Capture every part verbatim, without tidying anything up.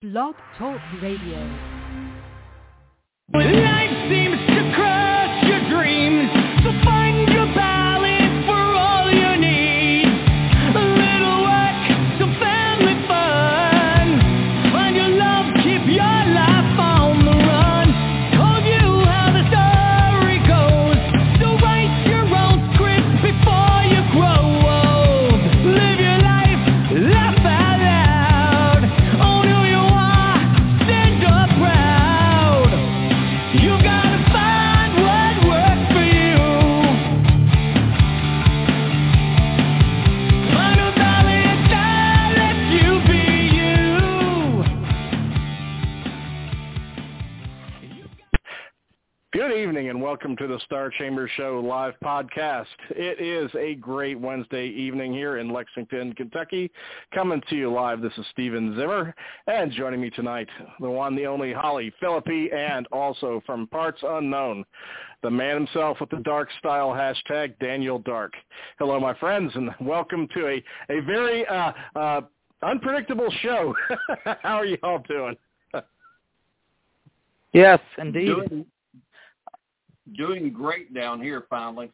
Blog Talk Radio. Life seems to crush your dreams, so find your balance for all you need. A little work, some family fun. Find your love, keep your life on the run. Told you how the story goes, so write your own script before you grow old. Live your life, laugh out loud. Own who you are, stand up proud. You gotta find what works for you. Find a balance that lets you be you. Good evening and welcome to the Star Chamber Show live podcast. It is a great Wednesday evening here in Lexington, Kentucky. Coming to you live, this is Steven Zimmer, and joining me tonight, the one, the only Holly Philippi, and also from parts unknown, the man himself with the dark style hashtag, Daniel Dark. Hello, my friends, and welcome to a, a very uh, uh, unpredictable show. How are you all doing? Yes, indeed. Doing, doing great down here, finally.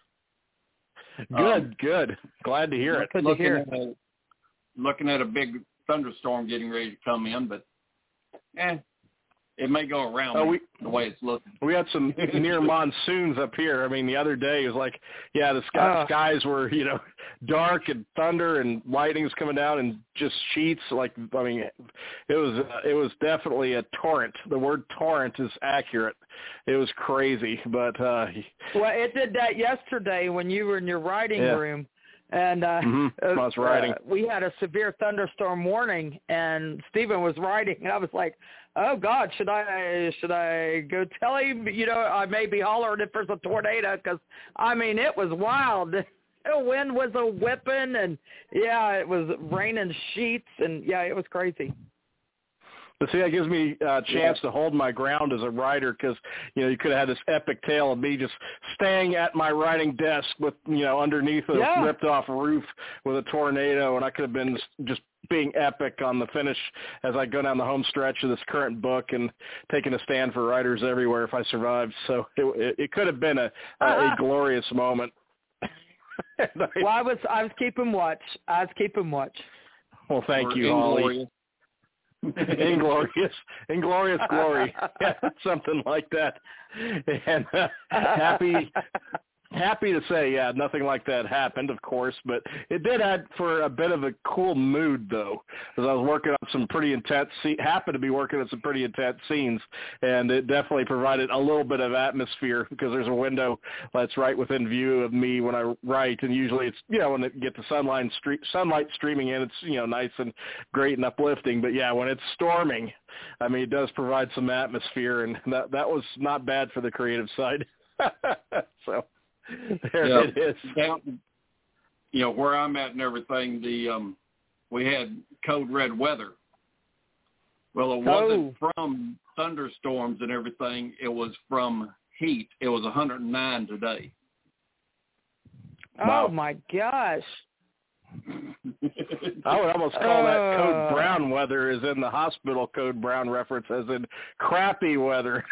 Good, Um, good. Glad to hear it. Good to looking, hear. at a, looking at a big thunderstorm getting ready to come in, but eh, it may go around Oh, me, we- the way it's looking. We had some near monsoons up here. I mean, the other day it was like, yeah, the sky, Oh. skies were, you know, dark and thunder and lightning's coming down and just sheets. Like, I mean, it was uh, it was definitely a torrent. The word torrent is accurate. It was crazy, but uh, Well, it did that yesterday when you were in your writing Yeah. room, and uh, Mhm, I was writing. uh, we had a severe thunderstorm warning, and Stephen was writing, and I was like, "Oh God, should I should I go tell him? You know, I may be hollering if there's a tornado because I mean it was wild." The wind was a whipping, and yeah, it was raining sheets, and yeah, it was crazy. But see, that gives me a chance to hold my ground as a writer because, you know, you could have had this epic tale of me just staying at my writing desk with, you know, underneath a Yeah. ripped-off roof with a tornado, and I could have been just being epic on the finish as I go down the home stretch of this current book and taking a stand for writers everywhere if I survived. So it, it, it could have been a, a, a glorious moment. Well, I was I was keeping watch. I was keeping watch. Well, thank Or you, Holly. inglorious. Inglorious, inglorious glory, yeah, something like that. And uh, happy, happy to say, yeah, nothing like that happened, of course, but it did add for a bit of a cool mood, though, as I was working on some pretty intense, happened to be working on some pretty intense scenes, and it definitely provided a little bit of atmosphere because there's a window that's right within view of me when I write, and usually it's, you know, when it get the sunlight, stre- sunlight streaming in, it's, you know, nice and great and uplifting, but yeah, when it's storming, I mean, it does provide some atmosphere, and that that was not bad for the creative side. So there Yeah. it is. Down, you know, where I'm at and everything, the um, we had code red weather. Well, it wasn't from thunderstorms and everything. It was from heat. It was one hundred nine today. Wow. Oh my gosh! I would almost call that Uh. code brown weather as in the hospital code brown reference as in crappy weather.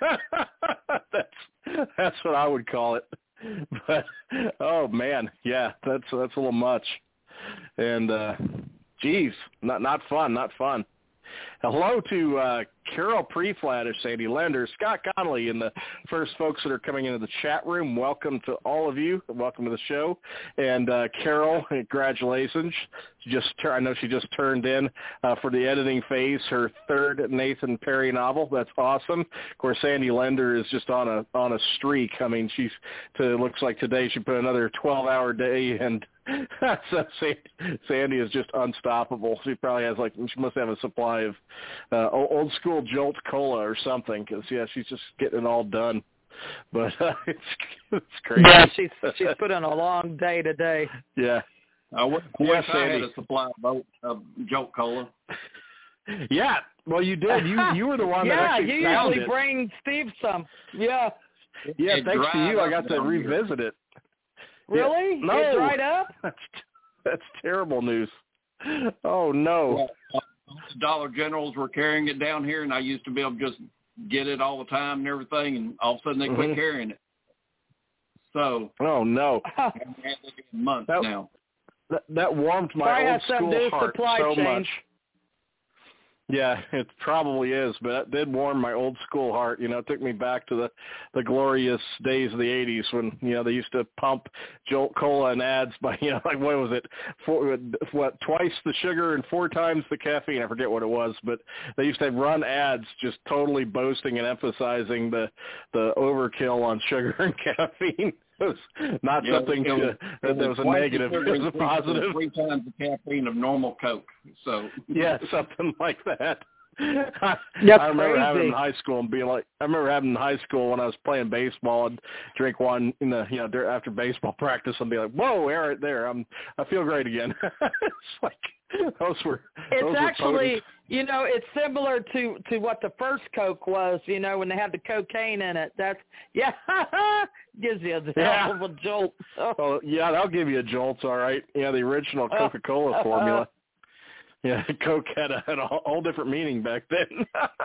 that's that's what I would call it. But oh man, yeah, that's that's a little much. And uh geez, not not fun, not fun. Hello to uh, Carol Preflatish, Sandy Lender, Scott Connolly, and the first folks that are coming into the chat room. Welcome to all of you. Welcome to the show. And uh, Carol, congratulations. She just tur- I know she just turned in uh, for the editing phase her third Nathan Perry novel. That's awesome. Of course, Sandy Lender is just on a on a streak. I mean, she's to looks like today she put another twelve-hour day and. So Sandy is just unstoppable. She probably has like she must have a supply of uh, old school Jolt Cola or something because yeah, she's just getting it all done. But uh, it's it's crazy. Yeah, she's she's put in a long day today. Yeah, I wish, Yeah, wish I had Sandy. a supply of, of Jolt Cola. yeah. Well, you did. You you were the one yeah, that actually you found usually it. bring Steve some. Yeah. Yeah, It thanks to dried you, I up got to down here. revisit it. Really? Yeah. No. It dried up? That's that's terrible news. Oh no. Well, Dollar Generals were carrying it down here, and I used to be able to just get it all the time and everything, and all of a sudden they quit mm-hmm. carrying it. So, oh no, I've had it in months that, now. That, that warmed my old school heart so chain. much. Yeah, it probably is, but it did warm my old school heart. You know, it took me back to the, the glorious days of the eighties when, you know, they used to pump Jolt Cola and ads by, you know, like, what was it, four, what, twice the sugar and four times the caffeine. I forget what it was, but they used to run ads just totally boasting and emphasizing the, the overkill on sugar and caffeine. It was not yeah, something it was, to, that was a negative. It was a positive. Three times the caffeine of normal Coke. So yeah, something like that. That's I remember crazy. having it in high school and being like, I remember having it in high school when I was playing baseball and drink one in the, you know, after baseball practice and be like, whoa, air right there. I'm, I feel great again. It's like, those were, it's those actually, were potent. You know, it's similar to, to what the first Coke was, you know, when they had the cocaine in it. That's, yeah, gives you a yeah. hell of a jolt. Oh, yeah, that'll give you a jolt, all right. Yeah, the original Coca-Cola formula. Yeah, Coke had a, had a whole different meaning back then.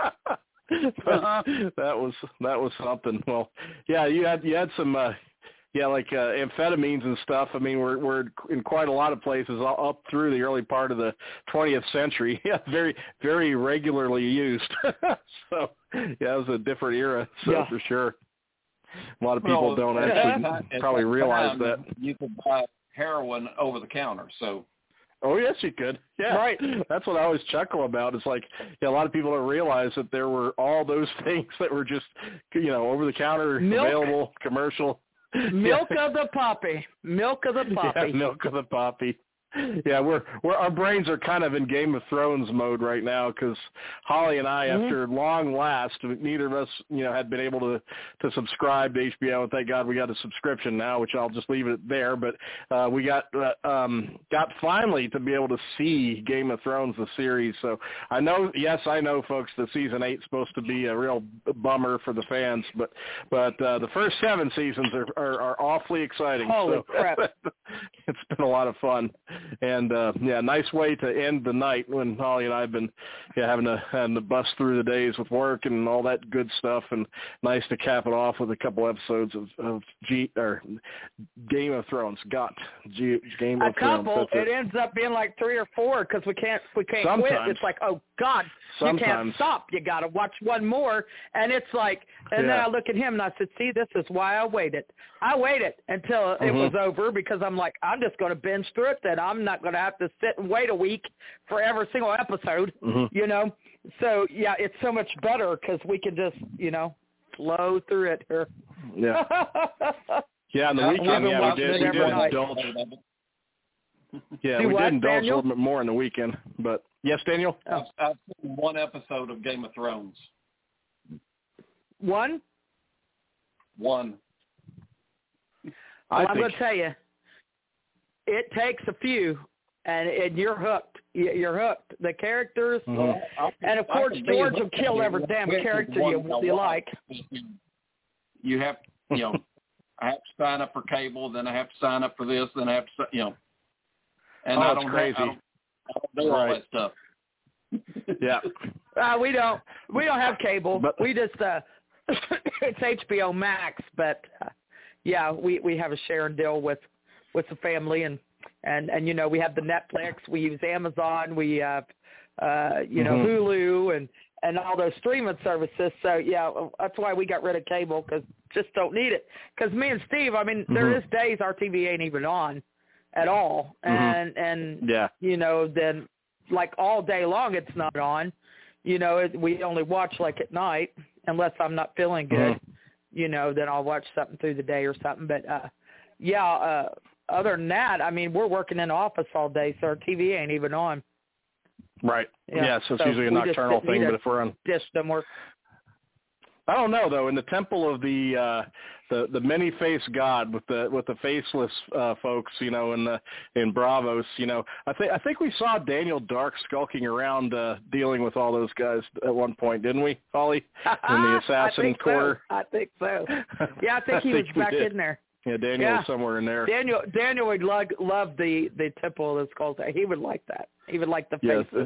uh-huh. That was that was something. Well, yeah, you had you had some, uh, yeah, like uh, amphetamines and stuff. I mean, we're we're in quite a lot of places all up through the early part of the twentieth century. Yeah, very very regularly used. So yeah, it was a different era. So yeah. for sure, a lot of people well, don't actually yeah, probably realize that you could buy heroin over the counter. So. Oh, yes, you could. Yeah, right. That's what I always chuckle about. It's like, yeah, a lot of people don't realize that there were all those things that were just, you know, over-the-counter, milk, available, commercial. Milk yeah. of the poppy. Milk of the poppy. Yeah, milk of the poppy. Yeah, we're we're our brains are kind of in Game of Thrones mode right now because Holly and I, mm-hmm. after long last, neither of us, you know, had been able to to subscribe to H B O, and thank God we got a subscription now, which I'll just leave it there. But uh, we got uh, um, got finally to be able to see Game of Thrones, the series. So I know, yes, I know, folks, that season eight is supposed to be a real bummer for the fans, but but uh, the first seven seasons are are, are awfully exciting. Holy so crap! It's been a lot of fun. And, uh, yeah, nice way to end the night when Holly and I have been yeah, having, to, having to bust through the days with work and all that good stuff. And nice to cap it off with a couple episodes of, of G, or Game of Thrones. Got G, Game of a Thrones. A couple. It. it ends up being like three or four because we can't, we can't Sometimes. quit. It's like, oh, God, Sometimes. you can't stop. You got to watch one more. And it's like, and yeah. then I look at him and I said, see, this is why I waited. I waited until mm-hmm. it was over because I'm like, I'm just going to binge through it. That I'm not going to have to sit and wait a week for every single episode, mm-hmm. you know? So, yeah, it's so much better because we can just, you know, flow through it here. Yeah. Yeah, on the weekend, yeah, we did, we did indulge. Yeah, Do we what, did indulge Daniel? a little bit more in the weekend. But, yes, Daniel? I've, I've seen one episode of Game of Thrones. One? One. Well, I I'm think... going to tell you, it takes a few, and, and you're hooked. You're hooked. The characters, mm-hmm. and of course George will kill every damn character you, you like. You have, you know, I have to sign up for cable, then I have to sign up for this, then I have to, you know, and oh, I don't, crazy. I don't, I don't do all right. that stuff. Yeah. Uh, we don't. We don't have cable. But, we just uh, it's H B O Max, but uh, yeah, we we have a sharing deal with. with the family, and, and, and, you know, we have the Netflix, we use Amazon, we have, uh, you know, mm-hmm. Hulu and, and all those streaming services. So, yeah, that's why we got rid of cable because just don't need it. Because me and Steve, I mean, mm-hmm. there is days our T V ain't even on at all. And, mm-hmm. and yeah. you know, then like all day long it's not on. You know, it, we only watch like at night unless I'm not feeling good. Mm-hmm. You know, then I'll watch something through the day or something. But, uh, yeah, uh, other than that, I mean, we're working in the office all day, so our T V ain't even on. Right. Yeah, yeah so it's so usually a nocturnal thing, but if we're on... System work. I don't know, though. In the temple of the uh, the, the many-faced God with the with the faceless uh, folks, you know, in the in Bravos, you know, I think I think we saw Daniel Dark skulking around uh, dealing with all those guys at one point, didn't we, Holly? In the assassin I think quarter. So. I think so. Yeah, I think he I think was back did. in there. Yeah, Daniel yeah. was somewhere in there. Daniel Daniel would love, love the, the temple of the skulls. He would like that. He would like the yes, faces.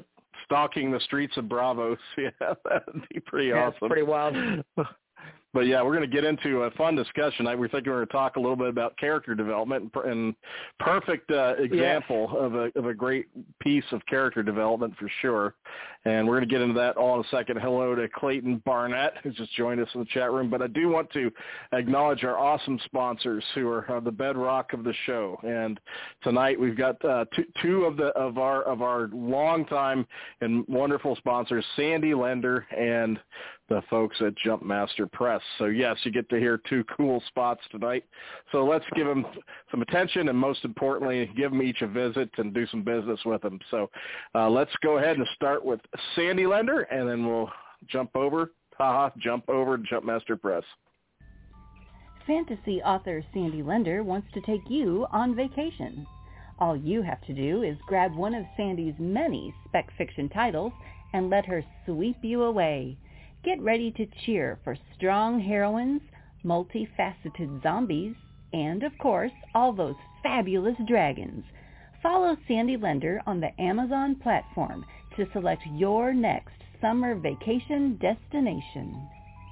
stalking the streets of Bravos. Yeah, that'd be pretty yeah, awesome. It's pretty wild. But, yeah, we're going to get into a fun discussion. I, we're thinking we're going to talk a little bit about character development and, and perfect uh, example yeah. of a of a great piece of character development for sure. And we're going to get into that all in a second. Hello to Clayton Barnett, who's just joined us in the chat room. But I do want to acknowledge our awesome sponsors who are uh, the bedrock of the show. And tonight we've got uh, two, two of the of our of our longtime and wonderful sponsors, Sandy Lender and the folks at Jumpmaster Press. So, yes, you get to hear two cool spots tonight. So let's give them some attention and, most importantly, give them each a visit and do some business with them. So uh, let's go ahead and start with Sandy Lender, and then we'll jump over, haha, jump over to Jumpmaster Press. Fantasy author Sandy Lender wants to take you on vacation. All you have to do is grab one of Sandy's many spec fiction titles and let her sweep you away. Get ready to cheer for strong heroines, multifaceted zombies, and, of course, all those fabulous dragons. Follow Sandy Lender on the Amazon platform to select your next summer vacation destination.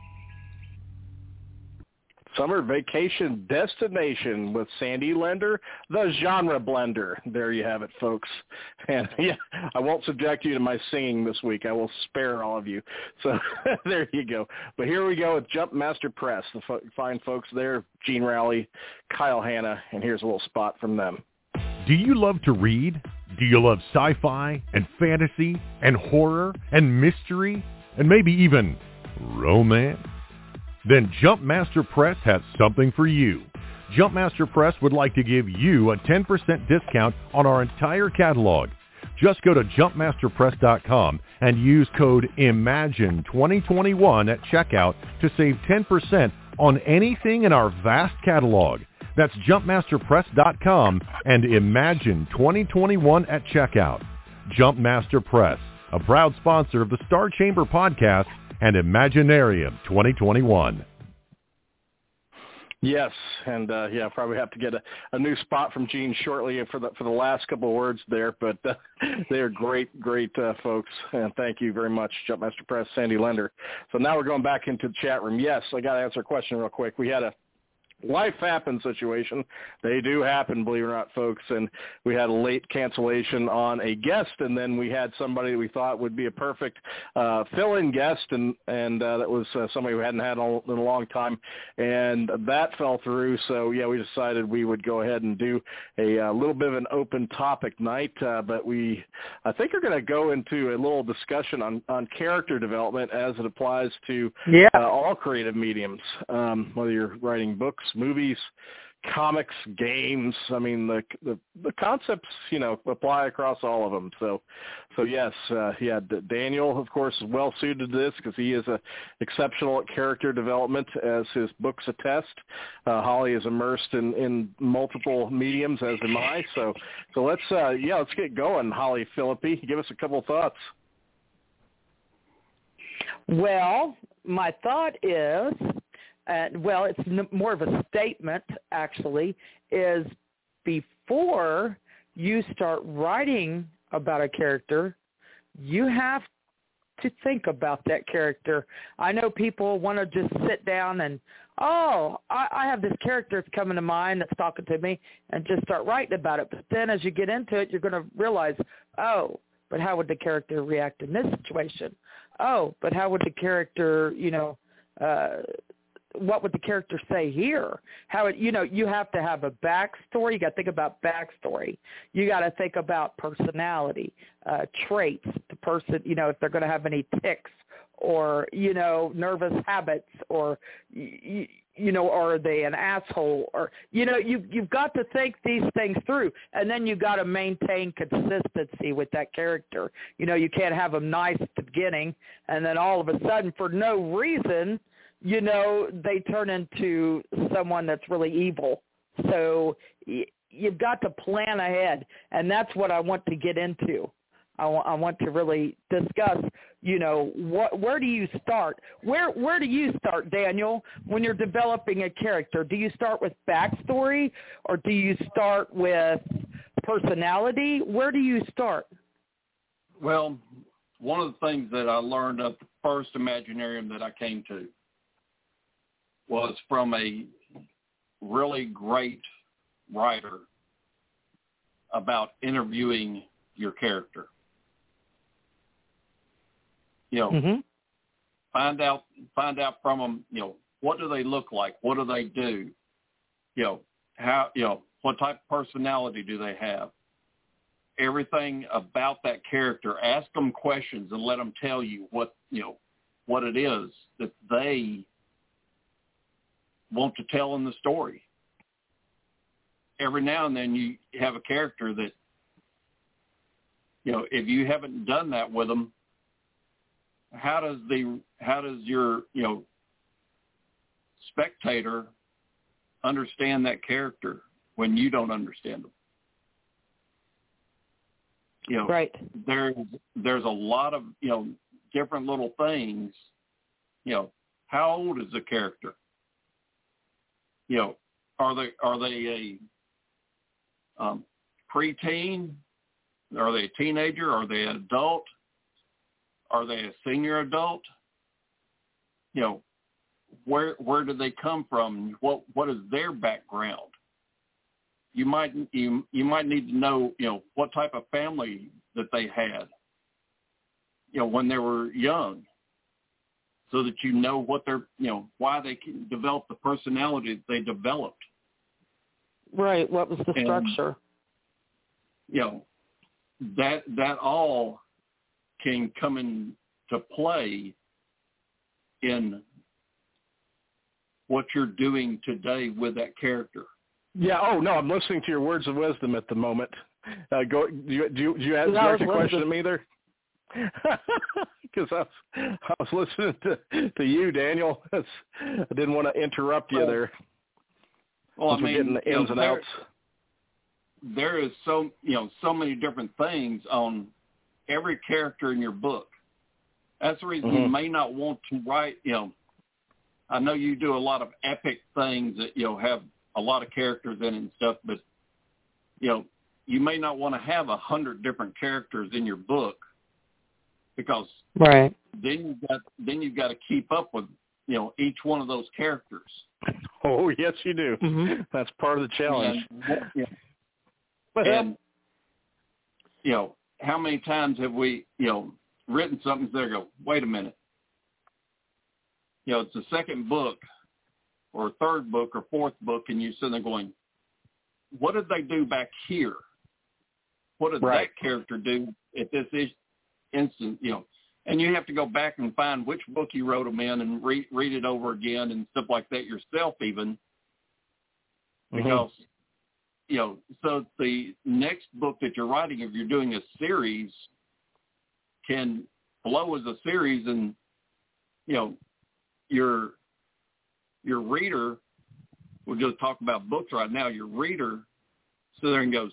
Summer vacation destination with Sandy Lender, the genre blender. There you have it, folks. And yeah, I won't subject you to my singing this week. I will spare all of you. So there you go. But here we go with Jumpmaster Press, the fo- fine folks there, Gene Rowley, Kyle Hanna, and here's a little spot from them. Do you love to read? Do you love sci-fi and fantasy and horror and mystery and maybe even romance? Then Jumpmaster Press has something for you. Jumpmaster Press would like to give you a ten percent discount on our entire catalog. Just go to jumpmaster press dot com and use code imagine twenty twenty-one at checkout to save ten percent on anything in our vast catalog. That's jumpmaster press dot com and imagine twenty twenty-one at checkout. Jumpmaster Press, a proud sponsor of the Star Chamber podcast and Imaginarium twenty twenty-one. Yes, and uh, yeah, probably have to get a, a new spot from Gene shortly for the for the last couple of words there, but uh, they are great, great uh, folks, and thank you very much, Jumpmaster Press, Sandy Lender. So now we're going back into the chat room. Yes, I got to answer a question real quick. We had a life happens situation. They do happen, believe it or not, folks. And we had a late cancellation on a guest, and then we had somebody that we thought would be a perfect uh, fill-in guest, and and uh, that was uh, somebody who hadn't had all, in a long time, and that fell through. So yeah, we decided we would go ahead and do a, a little bit of an open topic night, uh, but we I think we're going to go into a little discussion on on character development as it applies to yeah. uh, all creative mediums, um, whether you're writing books, movies, comics, games. I mean, the the, the concepts, you know, apply across all of them. So, so yes, uh, yeah, Daniel, of course, is well suited to this because he is a exceptional at character development, as his books attest. Uh, Holly is immersed in, in multiple mediums, as am I. So, so let's uh, yeah, let's get going. Holly Philippi, give us a couple of thoughts. Well, my thought is. Uh, well, it's n- more of a statement, actually, is before you start writing about a character, you have to think about that character. I know people want to just sit down and, oh, I, I have this character that's coming to mind that's talking to me, and just start writing about it. But then as you get into it, you're going to realize, oh, but how would the character react in this situation? Oh, but how would the character, you know, uh, what would the character say here? How it, you know, you have to have a backstory. You got to think about backstory. You got to think about personality, uh, traits. The person, you know, if they're going to have any tics or, you know, nervous habits, or, you, you know, are they an asshole? Or, you know, you, you've got to think these things through, and then you got to maintain consistency with that character. You know, you can't have them nice at the beginning, and then all of a sudden, for no reason, you know, they turn into someone that's really evil. So y- you've got to plan ahead, and that's what I want to get into. I, w- I want to really discuss, you know, what, where do you start? Where where do you start, Daniel, when you're developing a character? Do you start with backstory, or do you start with personality? Where do you start? Well, one of the things that I learned of the first Imaginarium that I came to was from a really great writer about interviewing your character. You know, mm-hmm. find out, find out from them, you know, what do they look like? What do they do? You know, how, you know, what type of personality do they have? Everything about that character. Ask them questions and let them tell you what, you know, what it is that they want to tell in the story. Every now and then you have a character that, you know, if you haven't done that with them, how does the, how does your, you know, spectator understand that character when you don't understand them? You know, right. there's, there's a lot of, you know, different little things. You know, how old is the character? You know, are they, are they a um, preteen? Are they a teenager? Are they an adult? Are they a senior adult? You know, where, where do they come from? What, what is their background? You might you you might need to know, you know, what type of family that they had, you know, when they were young, so that you know what they're, you know, why they can develop the personality that they developed. Right. What was the and, structure? You know, that that all can come into play in what you're doing today with that character. Yeah. Oh no, I'm listening to your words of wisdom at the moment. Uh, go. Do you do you, do you ask no, direct a question to me there? Because I was, I was listening to, to you, Daniel. I didn't want to interrupt you well, there. Well, I mean, we're getting the ins you know, and outs. There, there is so you know so many different things on every character in your book. That's the reason mm-hmm. you may not want to write. You know, I know you do a lot of epic things that you know have a lot of characters in it and stuff, but, you know, you may not want to have a hundred different characters in your book because right. then you've got, then you've got to keep up with, you know, each one of those characters. Oh, yes, you do. Mm-hmm. That's part of the challenge. And, yeah. and, you know, how many times have we, you know, written something there go, wait a minute. You know, it's the second book or third book or fourth book, and you sit there going, what did they do back here? What did right. that character do at this instant? You know, and you have to go back and find which book you wrote them in and read read it over again and stuff like that yourself, even because mm-hmm. you know. So the next book that you're writing, if you're doing a series, can flow as a series, and you know your your reader, we'll just talk about books right now, your reader sits there and goes,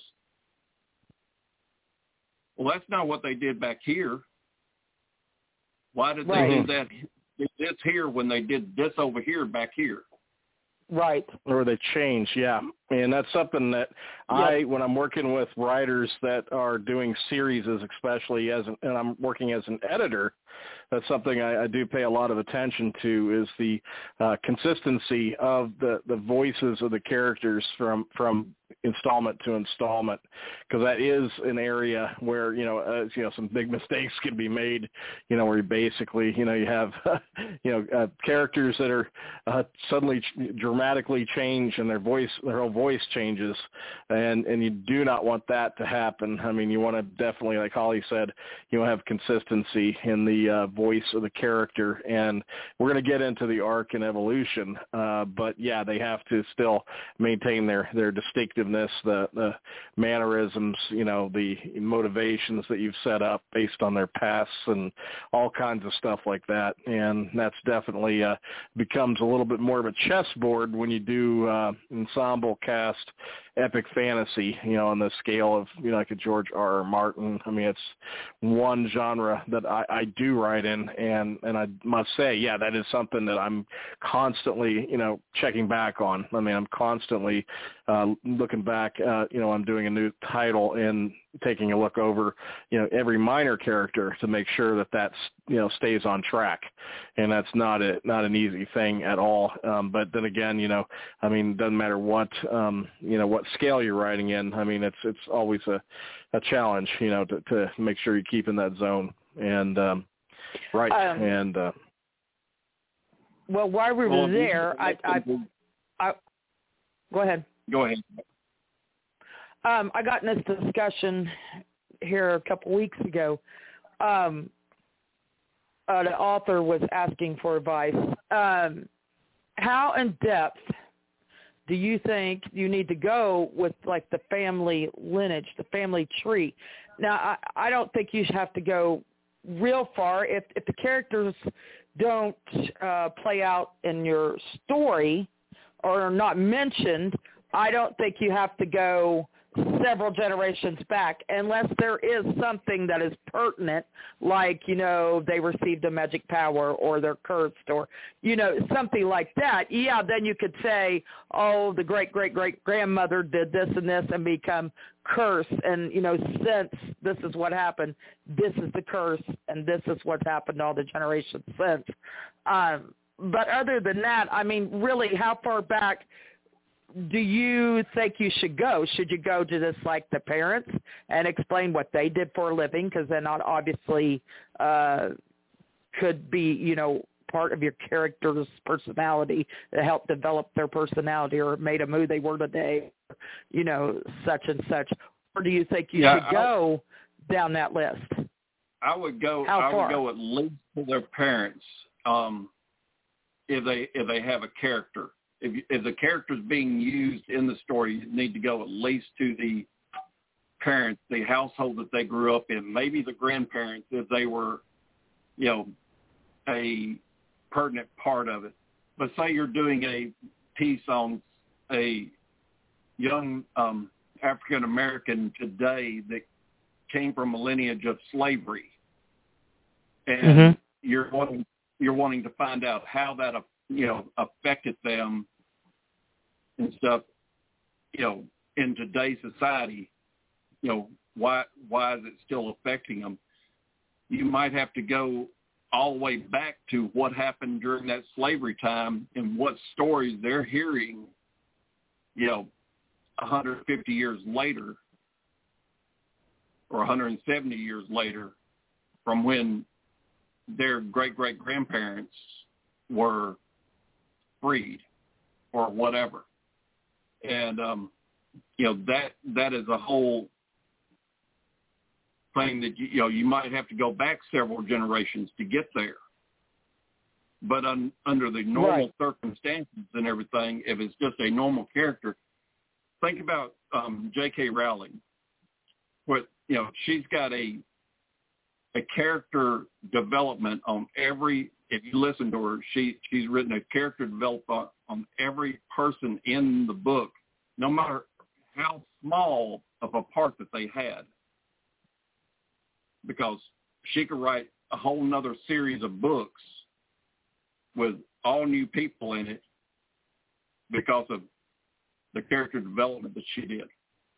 well, that's not what they did back here. Why did right. they do that this here when they did this over here back here? Right. Or they change, yeah. And that's something that yep. I, when I'm working with writers that are doing series, especially as an, and I'm working as an editor, that's something I, I do pay a lot of attention to is the uh, consistency of the, the voices of the characters from, from installment to installment, because that is an area where, you know, uh, you know, some big mistakes can be made, you know, where you basically, you know, you have, you know, uh, characters that are uh, suddenly ch- dramatically change and their voice, their whole voice changes, and, and you do not want that to happen. I mean, you want to definitely, like Holly said, you know, have consistency in the uh, voice of the character, and we're going to get into the arc and evolution, uh, but yeah, they have to still maintain their, their distinctiveness, the, the mannerisms, you know, the motivations that you've set up based on their pasts and all kinds of stuff like that. And that's definitely uh, becomes a little bit more of a chessboard when you do uh, ensemble past epic fantasy, you know, on the scale of, you know, like a George R. R. Martin. I mean, it's one genre that I, I do write in, and, and I must say, yeah, that is something that I'm constantly, you know, checking back on. I mean, I'm constantly uh, looking back, uh, you know, I'm doing a new title and taking a look over, you know, every minor character to make sure that that's, you know, stays on track. And that's not a, not an easy thing at all. Um, but then again, you know, I mean, it doesn't matter what, um, you know, what scale you're writing in. I mean, it's, it's always a, a challenge, you know, to, to make sure you keep in that zone. And, um, right. Um, and, uh, well, while we were well, there, I, I, I, go ahead. Go ahead. Um, I got in this discussion here a couple weeks ago. Um, uh, the author was asking for advice. Um, how in depth do you think you need to go with, like, the family lineage, the family tree? Now, I, I don't think you should have to go real far. If, if the characters don't uh, play out in your story or are not mentioned, I don't think you have to go several generations back unless there is something that is pertinent, like, you know, they received a magic power or they're cursed or, you know, something like that. Yeah, then you could say, oh, the great-great-great-grandmother did this and this and become cursed, and, you know, since this is what happened, this is the curse, and this is what's happened all the generations since. Um, but other than that, I mean, really, how far back do you think you should go? Should you go to this, like, the parents and explain what they did for a living? Because then that obviously uh, could be, you know, part of your character's personality to help develop their personality, or made them who they were today, you know, such and such. Or do you think you yeah, should go I, down that list? I would go. How I far? would go at least to their parents, um, if they if they have a character. If, if the character's being used in the story, you need to go at least to the parents, the household that they grew up in, maybe the grandparents if they were, you know, a pertinent part of it. But say you're doing a piece on a young um, African-American today that came from a lineage of slavery, and mm-hmm. you're wanting, you're wanting to find out how that, you know, affected them and stuff, you know, in today's society, you know, why why is it still affecting them? You might have to go all the way back to what happened during that slavery time and what stories they're hearing, you know, one hundred fifty years later or one hundred seventy years later from when their great-great-grandparents were freed or whatever. And, um, you know, that that is a whole thing that, you, you know, you might have to go back several generations to get there. But un, under the normal right. circumstances and everything, if it's just a normal character, think about um, J K. Rowling. What, you know, she's got a a character development on every, if you listen to her, she she's written a character development on every person in the book, no matter how small of a part that they had. Because she could write a whole nother series of books with all new people in it because of the character development that she did.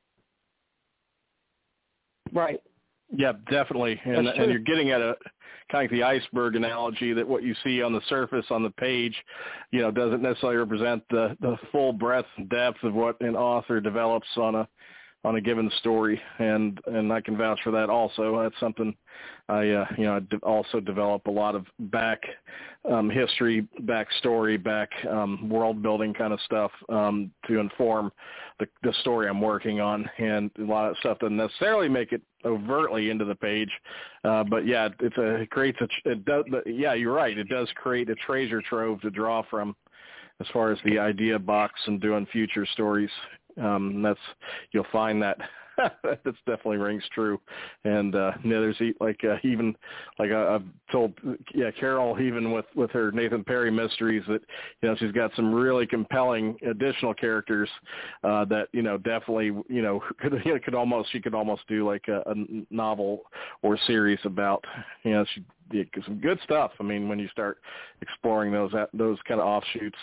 Right. Yeah, definitely. And, and you're getting at a kind of the iceberg analogy that what you see on the surface on the page, you know, doesn't necessarily represent the, the full breadth and depth of what an author develops on a on a given story. And, and I can vouch for that also. That's something I, uh, you know, I de- also develop a lot of back um, history, back story, back um, world building kind of stuff um, to inform the, the story I'm working on. And a lot of stuff doesn't necessarily make it overtly into the page. Uh, but yeah, it's a, it creates a, it does, yeah, you're right. It does create a treasure trove to draw from as far as the idea box and doing future stories. Um, that's, you'll find that That definitely rings true. And uh, yeah, there's like uh, even like I, I've told, yeah, Carol, even with, with her Nathan Perry mysteries, that you know she's got some really compelling additional characters uh, that you know definitely you know could you know, could almost she could almost do like a, a novel or series about. You know, she did some good stuff. I mean, when you start exploring those those kind of offshoots.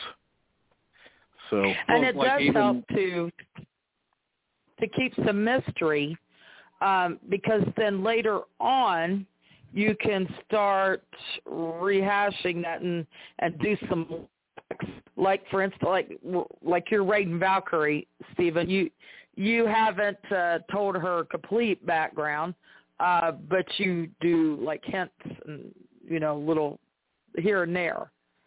So and it like does even, help to to keep some mystery, um, because then later on you can start rehashing that and, and do some, like for instance, like like your Raiden Valkyrie, Stephen. You you haven't uh, told her complete background, uh, but you do like hints and you know little here and there.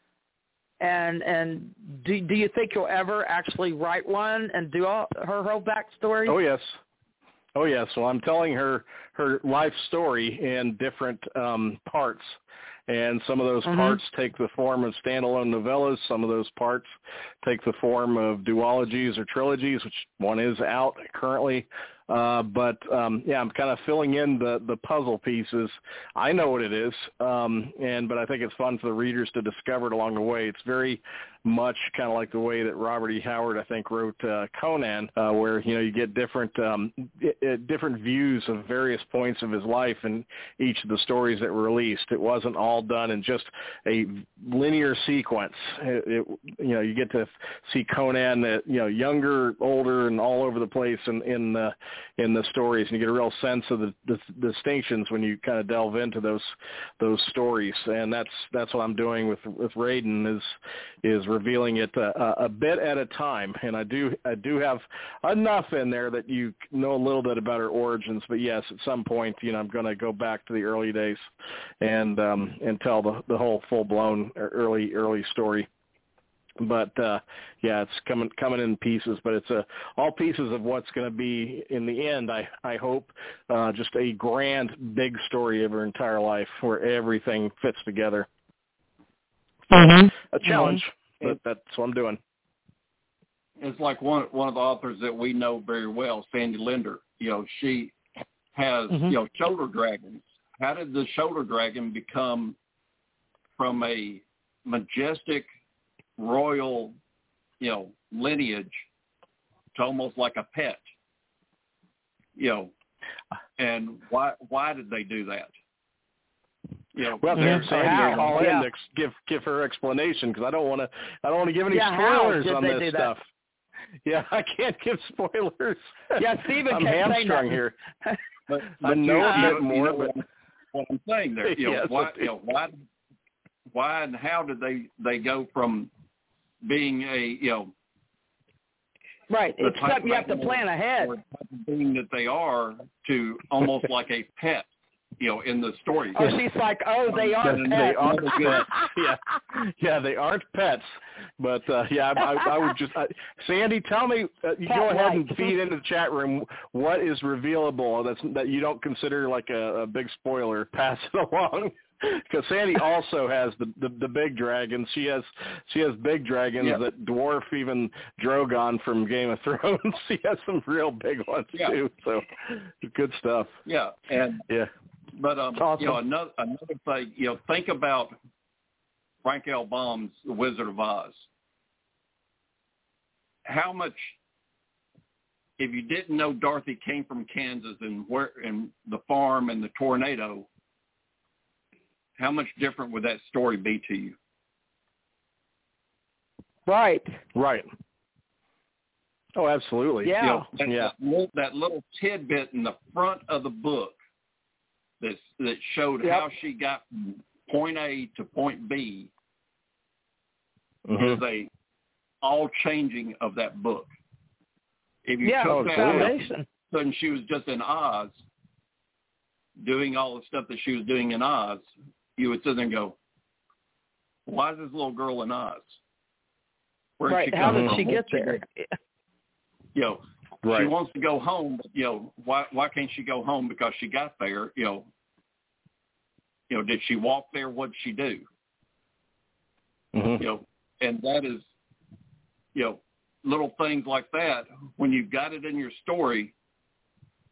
And and do do you think you'll ever actually write one and do all, her whole backstory? Oh yes, oh yes. So I'm telling her her life story in different um, parts, and some of those mm-hmm. parts take the form of standalone novellas. Some of those parts take the form of duologies or trilogies, which one is out currently. Uh, but um, yeah, I'm kind of filling in the, the puzzle pieces. I know what it is, um, and but I think it's fun for the readers to discover it along the way. It's very much kind of like the way that Robert E. Howard, I think, wrote uh, Conan, uh, where you know you get different um, d- different views of various points of his life in each of the stories that were released. It wasn't all done in just a linear sequence. It, it, you know, you get to see Conan, uh, you know, younger, older, and all over the place in in the in the stories, and you get a real sense of the, the, the distinctions when you kind of delve into those those stories. And that's that's what I'm doing with with Raiden is is revealing it a, a bit at a time. And I do I do have enough in there that you know a little bit about her origins. But yes, at some point, you know, I'm going to go back to the early days and um, and tell the the whole full blown early early story. But uh, yeah, it's coming coming in pieces. But it's a all pieces of what's going to be in the end. I I hope uh, just a grand big story of her entire life where everything fits together. Mm-hmm. A challenge, mm-hmm. but that's what I'm doing. It's like one one of the authors that we know very well, Sandy Linder. You know, she has mm-hmm. you know shoulder dragons. How did the shoulder dragon become from a majestic royal, you know, lineage to almost like a pet, you know, and why why did they do that? You know, well, they're saying how? call yeah. in to give give her explanation because I don't want to I don't want to give any yeah, spoilers on this stuff. Yeah, I can't give spoilers. Yeah, Stephen I'm can't hamstrung say here. But, I but know you, a bit you more, know but what, what I'm saying there, you know, yes, why, you know, why, why, and how did they they go from being a, you know, right? It's something you have to plan ahead. Or being that they are to almost like a pet, you know, in the story. Oh, she's like, oh, they are they, pets. They are pets. Yeah, yeah, they aren't pets. But uh, yeah, I, I, I would just uh, Sandy, tell me. Uh, you Cat go ahead like. and feed into the chat room what is revealable that's that you don't consider like a, a big spoiler. Pass it along. Because Sandy also has the, the the big dragons. She has she has big dragons yep. that dwarf even Drogon from Game of Thrones. She has some real big ones yeah. too. So good stuff. Yeah, and yeah, but um, awesome. you know, another another thing, you know, think about Frank L. Baum's The Wizard of Oz. How much, if you didn't know Dorothy came from Kansas and where and the farm and the tornado, how much different would that story be to you? Right. Right. Oh, absolutely. Yeah. You know, that, yeah. That little, that little tidbit in the front of the book that that showed yep. how she got from point A to point B mm-hmm. is a all changing of that book. If you yeah, took that foundation. out, sudden she was just in Oz doing all the stuff that she was doing in Oz, you would sit there and go, why is this little girl in Oz? Where right. did she How come did from? she get there? You know, right. she wants to go home, but, you know, why why can't she go home? Because she got there, you know. You know, did she walk there? What did she do? Mm-hmm. You know, and that is, you know, little things like that. When you've got it in your story,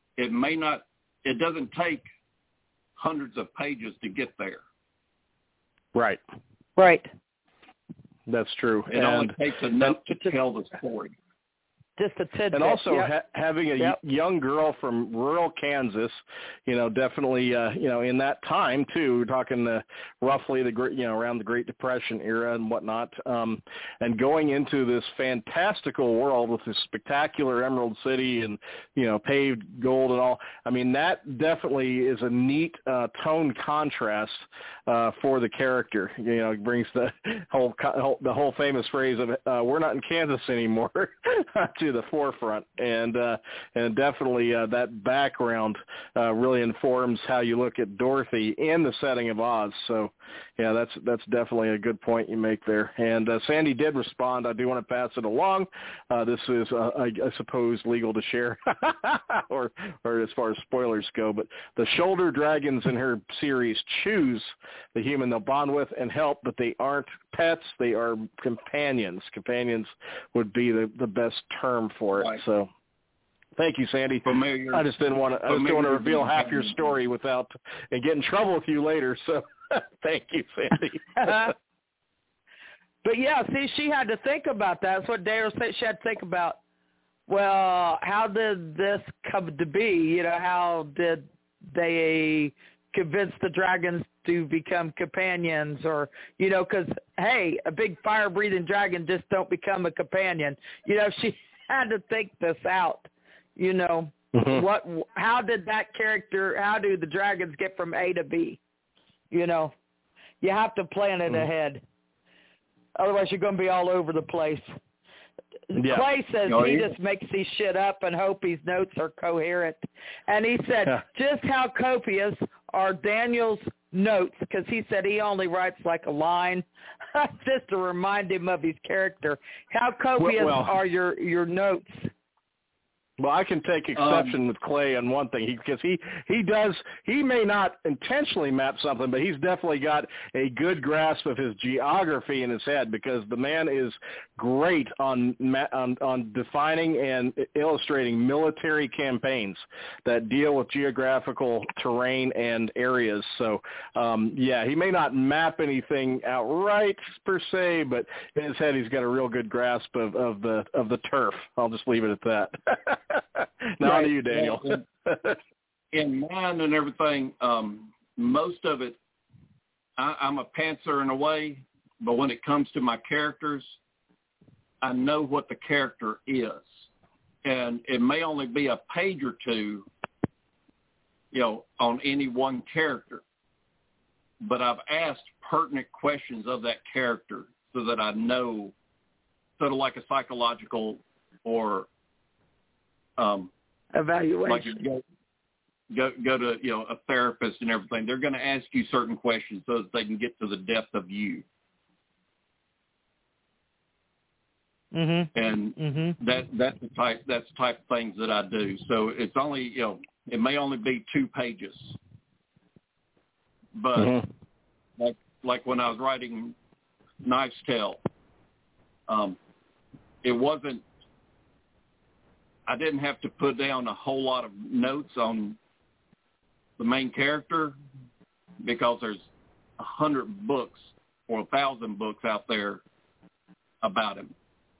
it may not, it doesn't take hundreds of pages to get there. Right. Right. That's true. It and, only takes enough to tell the story. Just a tidbit. And also yep. ha- having a yep. young girl from rural Kansas, you know, definitely, uh, you know, in that time too, we're talking uh, roughly the great, you know, around the Great Depression era and whatnot, um, and going into this fantastical world with this spectacular Emerald City and, you know, paved gold and all. I mean, that definitely is a neat uh, tone contrast uh, for the character. You know, it brings the whole, whole the whole famous phrase of uh, "We're not in Kansas anymore" to the forefront, and uh, and definitely uh, that background uh, really informs how you look at Dorothy in the setting of Oz. So, yeah, that's that's definitely a good point you make there. And uh, Sandy did respond. I do want to pass it along. Uh, this is, uh, I, I suppose, legal to share, or or as far as spoilers go. But the shoulder dragons in her series choose the human they'll bond with and help, but they aren't pets. They are companions. Companions would be the, the best term for it. Right. So thank you, Sandy. Familiar, I just didn't want to, I just didn't want to reveal half your story without and get in trouble with you later. So thank you, Sandy. But yeah, see, she had to think about that. That's what Dara said. She had to think about, well, how did this come to be? You know, how did they convince the dragons to become companions? Or, you know, because, hey, a big fire-breathing dragon just don't become a companion. You know, she had to think this out, you know. Mm-hmm. what? How did that character, how do the dragons get from A to B? You know, you have to plan it mm-hmm. ahead. Otherwise, you're going to be all over the place. Yeah. Clay says oh, he yeah. just makes these shit up and hope his notes are coherent. And he said, yeah. just how copious are Daniel's notes, because he said he only writes like a line, just to remind him of his character. How copious well, well, are your, your notes? Well, I can take exception um, with Clay on one thing, he, because he, he does, he may not intentionally map something, but he's definitely got a good grasp of his geography in his head, because the man is great on on, on defining and illustrating military campaigns that deal with geographical terrain and areas. So, um, yeah, he may not map anything outright per se, but in his head he's got a real good grasp of, of the of the turf. I'll just leave it at that. Now right. to you, Daniel. in, in mine and everything, um, most of it, I, I'm a pantser in a way, but when it comes to my characters, I know what the character is. And it may only be a page or two, you know, on any one character. But I've asked pertinent questions of that character so that I know, sort of like a psychological or Um, evaluation. Like go, go go to you know a therapist and everything. They're going to ask you certain questions so that they can get to the depth of you. Mm-hmm. And mm-hmm. that that's the type that's the type of things that I do. So it's only you know it may only be two pages, but mm-hmm. like like when I was writing Knife's Tale, um, it wasn't. I didn't have to put down a whole lot of notes on the main character because there's a hundred books or a thousand books out there about him.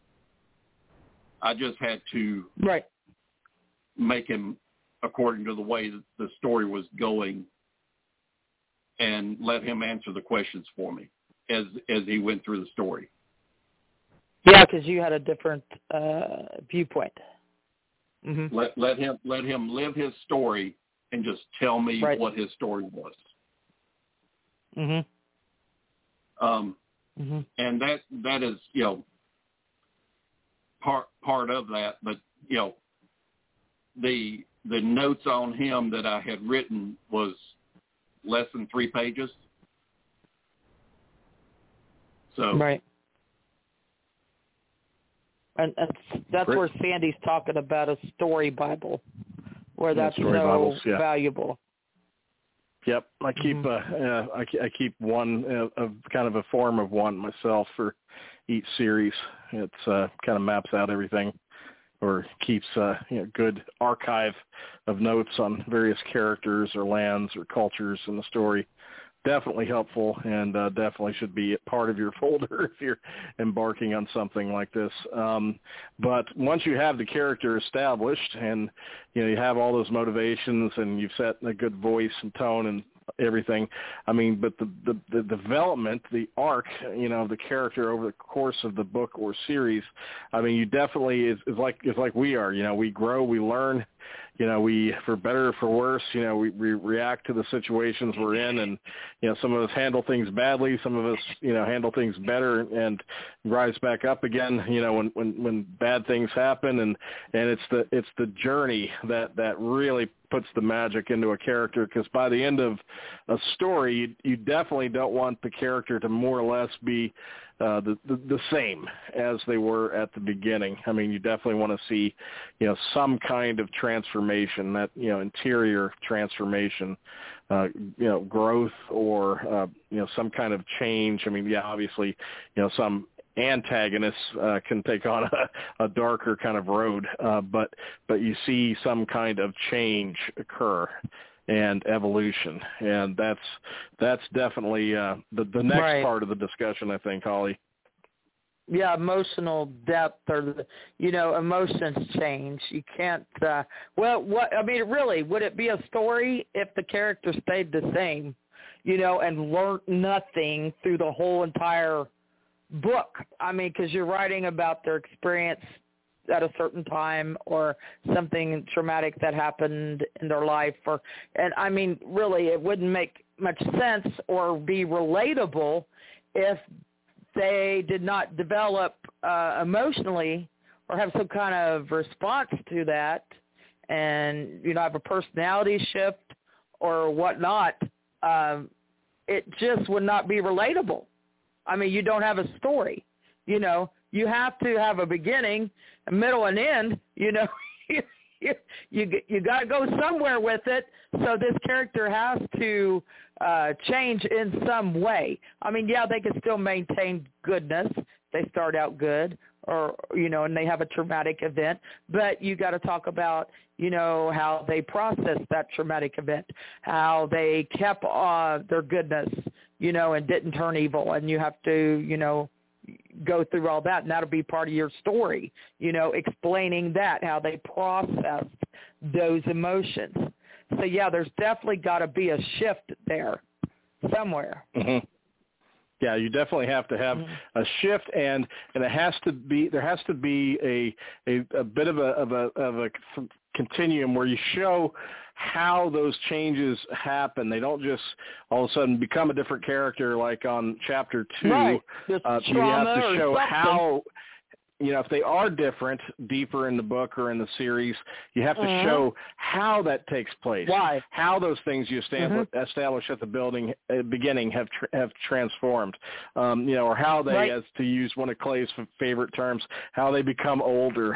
I just had to right. make him according to the way that the story was going and let him answer the questions for me as as he went through the story. Yeah, because you had a different uh, viewpoint. Mm-hmm. Let let him let him live his story and just tell me right. what his story was. Mm-hmm. Um, mm-hmm. and that that is you know part part of that, but you know the the notes on him that I had written was less than three pages. So right. And, and that's Great. Where Sandy's talking about a story Bible, where that's yeah, so Bibles, yeah. valuable. Yep, I keep mm-hmm. uh, uh, I, I keep one uh, of kind of a form of one myself for each series. It's uh, kind of maps out everything or keeps a you know, good archive of notes on various characters or lands or cultures in the story. Definitely helpful, and uh, definitely should be part of your folder if you're embarking on something like this. Um, but once you have the character established, and you know you have all those motivations, and you've set a good voice and tone and everything, I mean, but the, the, the development, the arc, you know, of the character over the course of the book or series, I mean, you definitely is, is like is like we are. You know, we grow, we learn. You know, we, for better or for worse, you know, we, we react to the situations we're in, and, you know, some of us handle things badly. Some of us, you know, handle things better and rise back up again, you know, when, when, when bad things happen. And, and it's the, it's the journey that, that really puts the magic into a character, because by the end of a story, you, you definitely don't want the character to more or less be Uh, the, the the same as they were at the beginning. I mean, you definitely want to see, you know, some kind of transformation, that, you know, interior transformation, uh, you know, growth, or, uh, you know, some kind of change. I mean, yeah, obviously, you know, some antagonists uh, can take on a, a darker kind of road, uh, but but you see some kind of change occur and evolution, and that's that's definitely uh, the the next right. part of the discussion, I think, Holly. Yeah, emotional depth, or the, you know, emotions change. You can't. Uh, well, what I mean, really, would it be a story if the character stayed the same, you know, and learned nothing through the whole entire book? I mean, because you're writing about their experience at a certain time, or something traumatic that happened in their life, or and I mean, really, it wouldn't make much sense or be relatable if they did not develop uh, emotionally, or have some kind of response to that, and you know, have a personality shift or whatnot. Um, it just would not be relatable. I mean, you don't have a story, you know. You have to have a beginning, a middle, and end. You know, you you, you got to go somewhere with it. So this character has to uh, change in some way. I mean, yeah, they can still maintain goodness. They start out good, or you know, and they have a traumatic event. But you got to talk about, you know, how they processed that traumatic event, how they kept uh, their goodness, you know, and didn't turn evil. And you have to, you know, go through all that, and that'll be part of your story, you know, explaining that, how they processed those emotions. So, yeah, there's definitely got to be a shift there somewhere. Mm-hmm. Yeah, you definitely have to have mm-hmm. a shift, and, and it has to be, there has to be a, a, a bit of a, of a, of a continuum where you show how those changes happen. They don't just all of a sudden become a different character like on chapter two. Right. Uh, you have to show how, you know, if they are different deeper in the book or in the series, you have to uh-huh. show how that takes place. Why? How those things you establish, uh-huh. establish at the building uh, beginning have tr- have transformed. Um, you know, or how they, right. as to use one of Clay's favorite terms, how they become older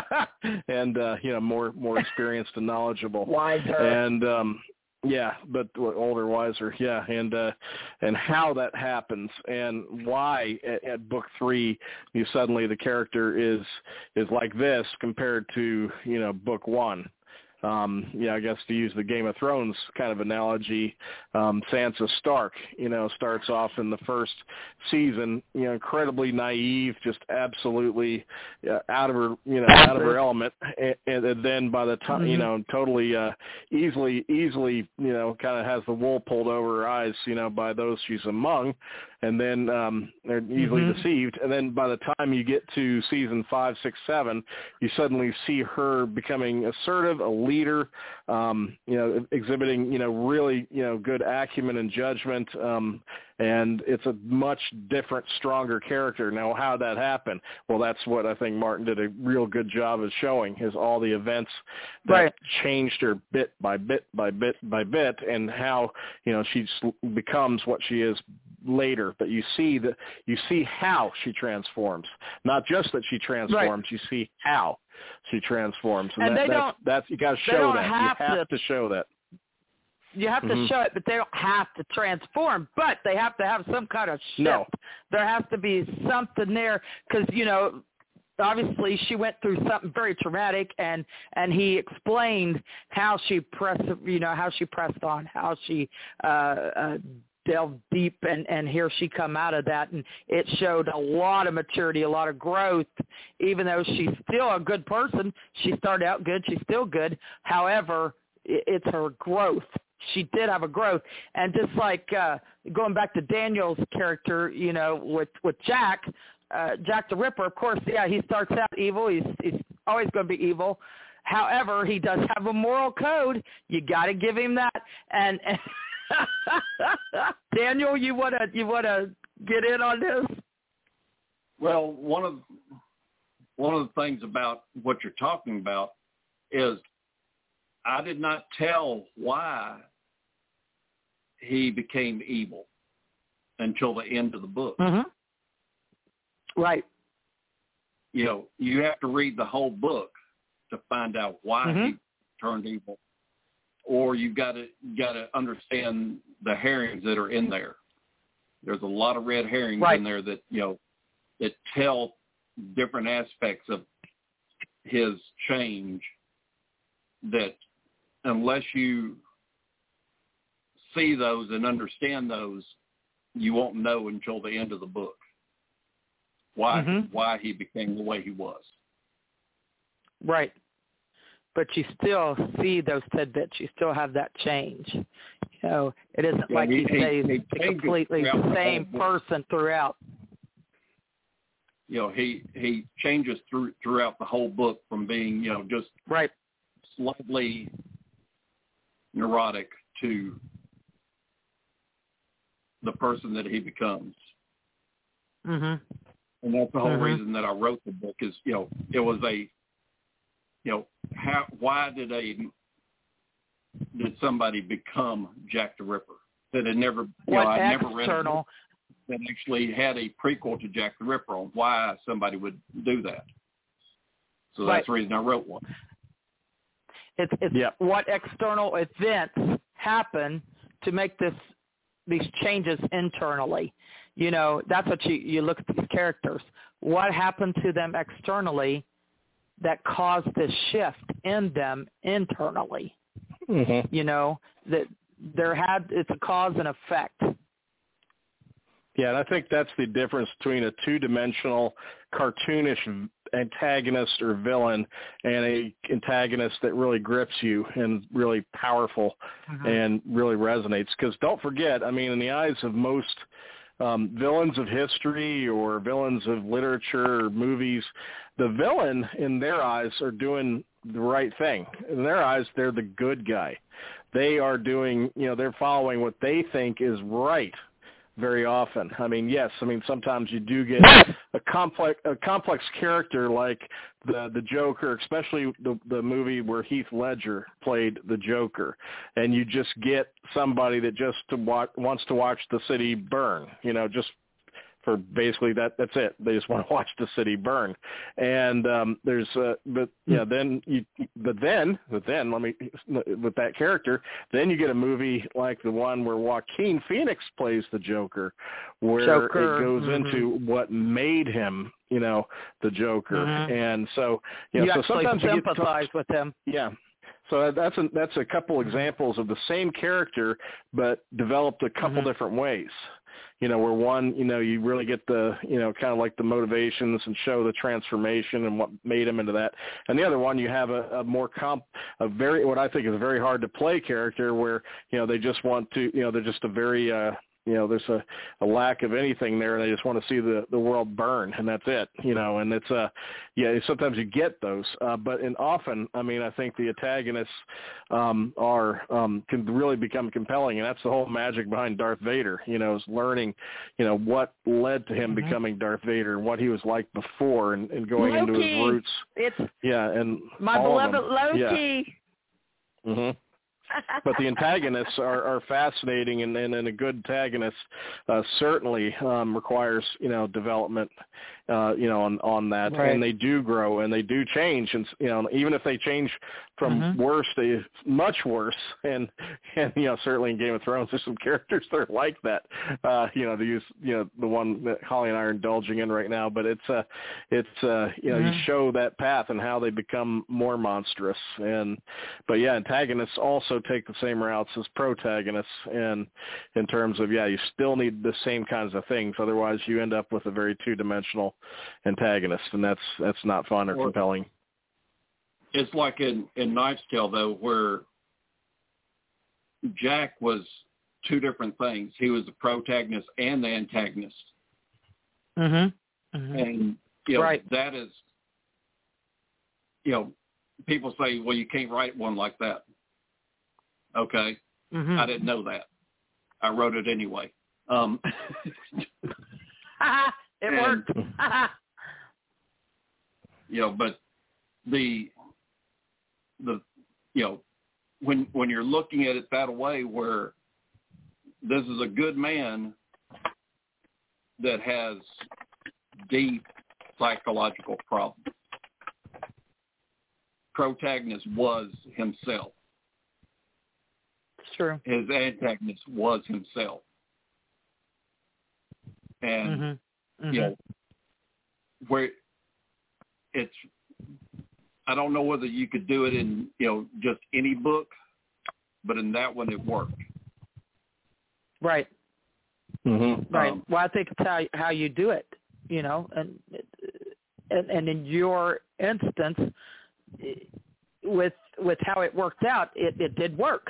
and uh, you know, more more experienced and knowledgeable. Wiser. And um, yeah, but older, wiser, yeah, and uh, and how that happens, and why at, at book three you suddenly the character is is like this compared to, you know, book one. Um, yeah, I guess to use the Game of Thrones kind of analogy, um, Sansa Stark, you know, starts off in the first season, you know, incredibly naive, just absolutely uh, out of her, you know, out of her element, and, and then by the time, mm-hmm. you know, totally uh, easily, easily, you know, kind of has the wool pulled over her eyes, you know, by those she's among, and then um, they're easily mm-hmm. deceived, and then by the time you get to season five, six, seven, you suddenly see her becoming assertive, a leader, um, you know, exhibiting, you know, really, you know, good acumen and judgment, um, and it's a much different, stronger character. Now, how that happened? Well, that's what I think Martin did a real good job of showing, is all the events that right. changed her bit by bit by bit by bit, and how, you know, she becomes what she is later. But you see that you see how she transforms, not just that she transforms. Right. You see how she transforms, and, and that, they that's, don't. That's you got to show that. Have you have to, to show that. You have mm-hmm. to show it, but they don't have to transform. But they have to have some kind of shift. No. There has to be something there, because, you know, obviously she went through something very traumatic, and and he explained how she pressed, you know, how she pressed on, how she uh, uh, delved deep, and and here she come out of that, and it showed a lot of maturity, a lot of growth. Even though she's still a good person, she started out good, she's still good. However, it, it's her growth. She did have a growth, and just like uh, going back to Daniel's character, you know, with with Jack. Uh, Jack the Ripper, of course, yeah, he starts out evil. He's, he's always going to be evil. However, he does have a moral code. You got to give him that. And, and Daniel, you want to you want to get in on this? Well, one of one of the things about what you're talking about is I did not tell why he became evil until the end of the book. Mm-hmm. Right. You know, you have to read the whole book to find out why mm-hmm. he turned evil, or you've got to got to understand the herrings that are in there. There's a lot of red herrings right. in there that you know that tell different aspects of his change. That unless you see those and understand those, you won't know until the end of the book. Why mm-hmm. why he became the way he was. Right. But you still see those tidbits. You still have that change. You know, it isn't yeah, like he, he stays he, he completely the same the person throughout. You know, he he changes through throughout the whole book from being, you know, just right. slightly neurotic to the person that he becomes. Mhm. And that's the whole mm-hmm. reason that I wrote the book is, you know, it was a, you know, how, why did a, did somebody become Jack the Ripper? That had never, you what know, I external, never read a book that actually had a prequel to Jack the Ripper on why somebody would do that. So right. that's the reason I wrote one. It's, it's yep. what external events happen to make this these changes internally. You know, that's what you, you look at these characters. What happened to them externally that caused this shift in them internally? Mm-hmm. You know, that there had, it's a cause and effect. Yeah, and I think that's the difference between a two-dimensional, cartoonish antagonist or villain and a antagonist that really grips you and really powerful mm-hmm. and really resonates. Because don't forget, I mean, in the eyes of most um, villains of history or villains of literature or movies, the villain in their eyes are doing the right thing. In their eyes, they're the good guy. They are doing, you know, they're following what they think is right. Very often. I mean, yes. I mean, sometimes you do get a complex, a complex character like the the Joker, especially the the movie where Heath Ledger played the Joker, and you just get somebody that just to watch, wants to watch the city burn. You know, just for basically that that's it. They just want to watch the city burn. And um, there's, uh, but yeah, then you, but then, but then let me with that character. Then you get a movie like the one where Joaquin Phoenix plays the Joker, where Joker. it goes mm-hmm. into what made him, you know, the Joker. Mm-hmm. And so, you know, you so actually sometimes sympathize you get to, with him. Yeah. So that's a, that's a couple examples of the same character, but developed a couple mm-hmm. different ways. You know, where one, you know, you really get the, you know, kind of like the motivations and show the transformation and what made him into that. And the other one, you have a, a more comp, a very, what I think is a very hard to play character where, you know, they just want to, you know, they're just a very, uh, you know, there's a, a lack of anything there, and they just want to see the, the world burn, and that's it, you know, and it's, uh, yeah, sometimes you get those, uh, but and often, I mean, I think the antagonists um, are, um, can really become compelling, and that's the whole magic behind Darth Vader, you know, is learning, you know, what led to him mm-hmm. becoming Darth Vader and what he was like before and, and going Loki. into his roots. It's yeah, and my all beloved of them. Loki. Yeah. Mm-hmm. But the antagonists are, are fascinating, and, and, and a good antagonist uh, certainly um, requires, you know, development, uh, you know, on, on that. Right. And they do grow and they do change. And, you know, even if they change from mm-hmm. worse to much worse, and and you know certainly in Game of Thrones there's some characters that are like that. Uh, you know, to use you know the one that Holly and I are indulging in right now, but it's uh it's uh you know mm-hmm. you show that path and how they become more monstrous, and but yeah, antagonists also take the same routes as protagonists, and in terms of yeah, you still need the same kinds of things, otherwise you end up with a very two-dimensional antagonist, and that's that's not fun or, or compelling. It's like in, in Knight's Tale, though, where Jack was two different things. He was the protagonist and the antagonist. Mm-hmm. Mm-hmm. And, you know, right. that is, you know, people say, well, you can't write one like that. Okay. Mm-hmm. I didn't know that. I wrote it anyway. Um, it and, worked. You know, but the, the, you know, when, when you're looking at it that way, where this is a good man that has deep psychological problems. Protagonist was himself. It's true. His antagonist was himself. And, mm-hmm. Mm-hmm. you know, where it's, I don't know whether you could do it in, you know, just any book, but in that one it worked. Right. Mm-hmm. Right. Um, well, I think it's how how you do it, you know, and and, and in your instance, with with how it worked out, it, it did work.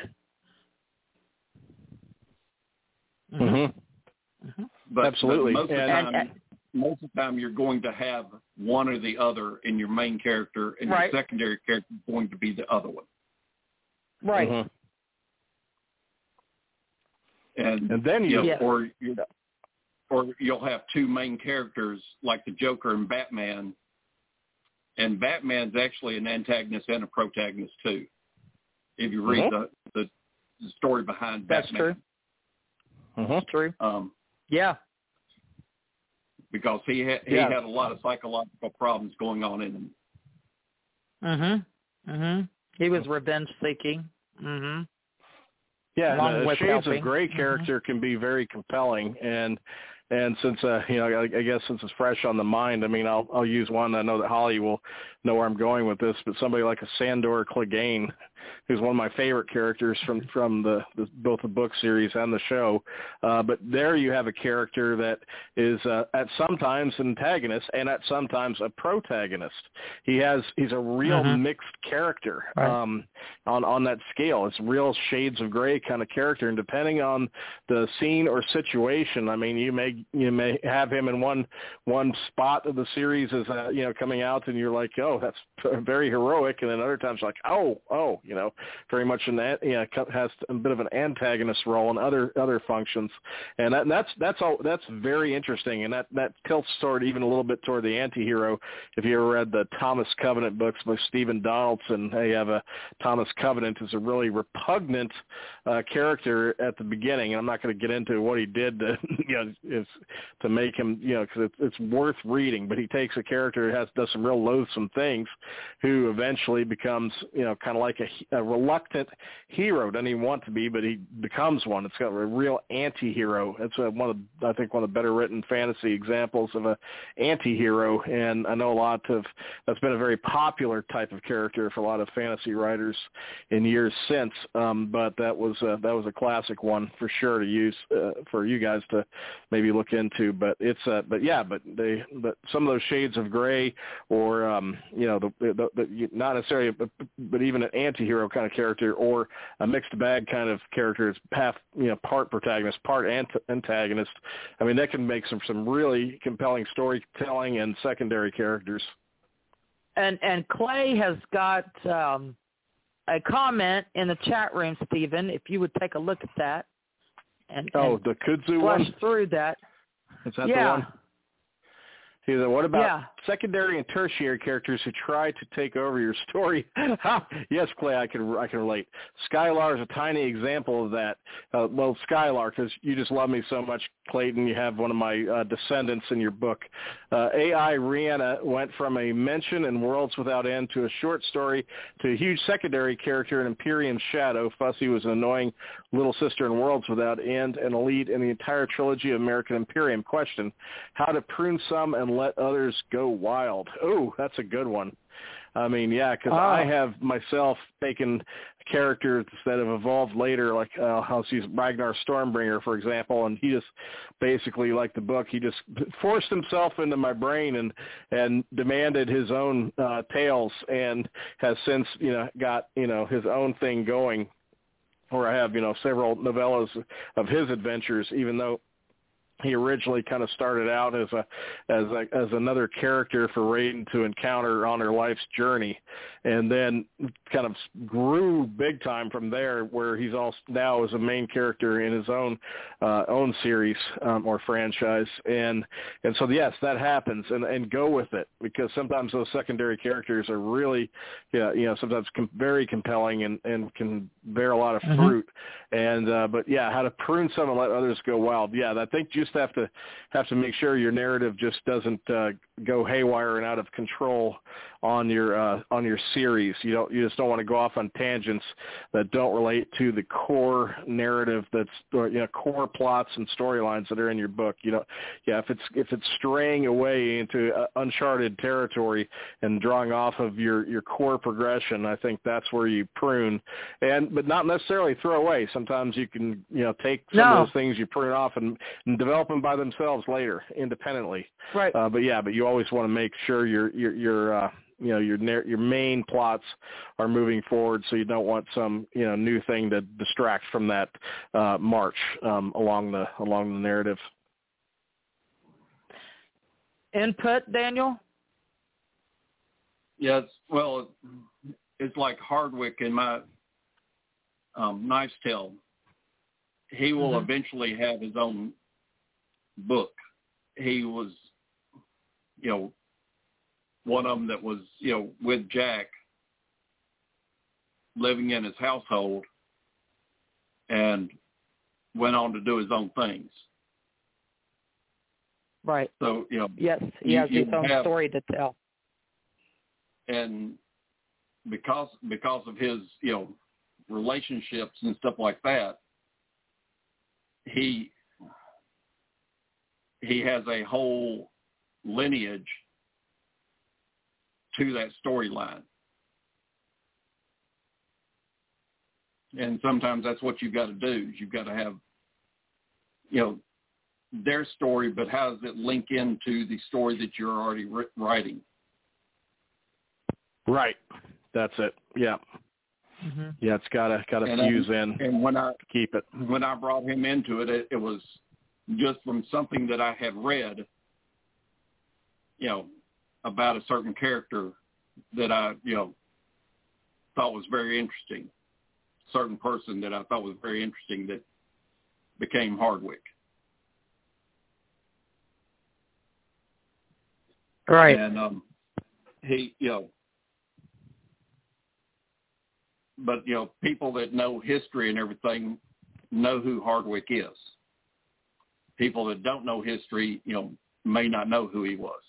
Mm-hmm. Mm-hmm. But, Absolutely. But most, of the and, time, and, most of the time, you're going to have one or the other in your main character, and right. your secondary character is going to be the other one. Right. Mm-hmm. And, and then you, you know, yeah. or you, or you'll have two main characters like the Joker and Batman, and Batman's actually an antagonist and a protagonist too. If you read mm-hmm. the, the the story behind That's Batman, true. Mm-hmm. That's true. Um, yeah. Because he had he yeah. had a lot of psychological problems going on in him. Mhm. Mhm. He was revenge seeking. Mhm. Yeah, Along and the with Shades helping. of Grey character mm-hmm. can be very compelling, and and since uh, you know, I, I guess since it's fresh on the mind, I mean, I'll I'll use one. I know that Holly will know where I'm going with this, but somebody like a Sandor Clegane, who's one of my favorite characters from from the, the both the book series and the show. Uh, but there you have a character that is uh, at sometimes an antagonist and at sometimes a protagonist. He has he's a real mm-hmm. mixed character right. um, on on that scale. It's real Shades of Grey kind of character, and depending on the scene or situation, I mean, you may you may have him in one one spot of the series as uh, you know coming out, and you're like, oh, that's very heroic, and then other times like, oh, oh, you know, very much an you know has a bit of an antagonist role in other other functions, and, that, and that's that's all that's very interesting, and that that tilts toward even a little bit toward the anti-hero. If you ever read the Thomas Covenant books by Stephen Donaldson, they have a Thomas Covenant is a really repugnant uh, character at the beginning, and I'm not going to get into what he did to you know is to make him you know because it's, it's worth reading, but he takes a character who has does some real loathsome things, who eventually becomes you know kind of like a, a reluctant hero. Doesn't even want to be, but he becomes one. It's got a real anti-hero. It's a, one of I think one of the better written fantasy examples of a anti-hero, and I know a lot of that's been a very popular type of character for a lot of fantasy writers in years since. Um, but that was a, that was a classic one for sure to use uh, for you guys to maybe look into. But it's uh, but yeah, but they but some of those Shades of Grey or um, you know the, the, the not necessarily but, but even an anti-hero kind of character or a mixed bag kind of character is half you know part protagonist, part ant- antagonist. I mean that can make some some really compelling storytelling and secondary characters. And and Clay has got um, a comment in the chat room, Stephen. If you would take a look at that, and oh, and the Kudzu flush one through that. Is that yeah. the one? He said, what about yeah. secondary and tertiary characters who try to take over your story? Yes, Clay, I can I can relate. Skylar is a tiny example of that. Uh, well, Skylar, because you just love me so much, Clayton. You have one of my uh, descendants in your book. Uh, A I Rihanna went from a mention in Worlds Without End to a short story to a huge secondary character in Imperium Shadow. Fussy was an annoying little sister in Worlds Without End and a lead in the entire trilogy of American Imperium. Question, how to prune some and let others go wild. Oh, that's a good one. I mean, yeah, because oh. I have myself taken characters that have evolved later, like uh, I'll use Ragnar Stormbringer, for example, and he just basically, like the book, he just forced himself into my brain and and demanded his own uh, tales, and has since, you know, got, you know, his own thing going, where I have, you know, several novellas of his adventures, even though he originally kind of started out as a as a as another character for Raiden to encounter on her life's journey, and then kind of grew big time from there, where he's also now as a main character in his own uh, own series um, or franchise, and and so yes, that happens, and and go with it, because sometimes those secondary characters are really, yeah, you know, sometimes com- very compelling and and can bear a lot of fruit, mm-hmm. and uh, but yeah, how to prune some and let others go wild. Yeah, I think just have to have to make sure your narrative just doesn't uh, go haywire and out of control on your uh, on your series. You don't you just don't want to go off on tangents that don't relate to the core narrative that's, or, you know, core plots and storylines that are in your book. You know, yeah, if it's if it's straying away into uh, uncharted territory and drawing off of your, your core progression, I think that's where you prune, and but not necessarily throw away. Sometimes you can, you know, take some no. of those things you prune off and, and develop them by themselves later, independently. Right. Uh, but yeah, but you always want to make sure your your your uh, you know your your main plots are moving forward, so you don't want some, you know, new thing to distract from that uh, march um, along the along the narrative. Input, Daniel? Yes. Well, it's like Hardwick in my um, Knife's Tale. He will mm-hmm. eventually have his own book. He was, you know, one of them that was, you know, with Jack, living in his household, and went on to do his own things. Right. So, you know. Yes, he you, has his own have, story to tell. And because because of his, you know, relationships and stuff like that, he he has a whole lineage to that storyline. And sometimes that's what you've got to do. Is you've got to have, you know, their story, but how does it link into the story that you're already writing? Right. That's it. Yeah. Mm-hmm. Yeah, it's gotta gotta and fuse I, in. And when I keep it, when I brought him into it, it, it was just from something that I had read, you know, about a certain character that I, you know, thought was very interesting. Certain person that I thought was very interesting that became Hardwick. Right. And um, he, you know, but, you know, people that know history and everything know who Hardwick is. People that don't know history, you know, may not know who he was.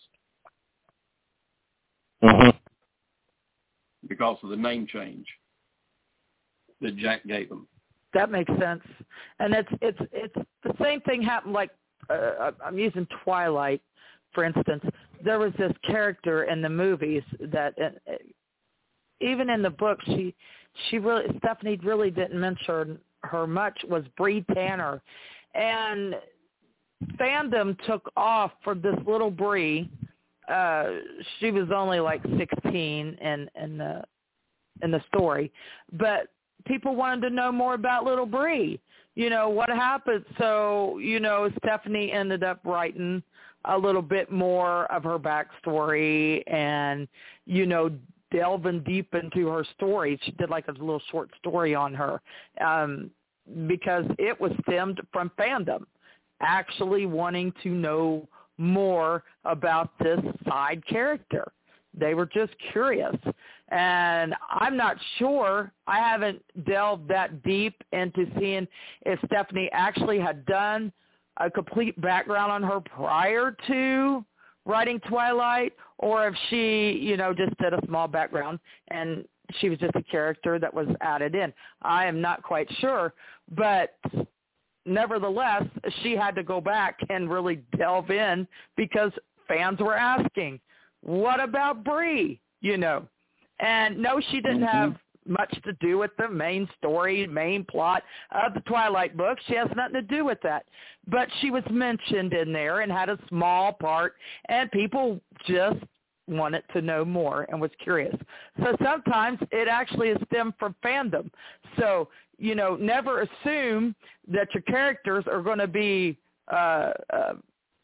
Mm-hmm. Because of the name change that Jack gave him. That makes sense. And it's it's it's the same thing happened, like, uh, I'm using Twilight, for instance. There was this character in the movies that, uh, even in the book, she she really, Stephanie really didn't mention her much, was Bree Tanner. And fandom took off for this little Bree. Uh, she was only like sixteen in, in the in the story, but people wanted to know more about little Bree. You know, what happened? So, you know, Stephanie ended up writing a little bit more of her backstory and, you know, delving deep into her story. She did like a little short story on her um, because it was stemmed from fandom, actually wanting to know more about this side character. They were just curious. And I'm not sure. I haven't delved that deep into seeing if Stephanie actually had done a complete background on her prior to writing Twilight, or if she, you know, just did a small background and she was just a character that was added in. I am not quite sure, but nevertheless, she had to go back and really delve in because fans were asking, what about Bree, you know? And no, she didn't mm-hmm. have much to do with the main story, main plot of the Twilight book. She has nothing to do with that. But she was mentioned in there and had a small part, and people just wanted to know more and was curious. So sometimes it actually is stemmed from fandom. So, you know, never assume that your characters are going to be, uh, uh,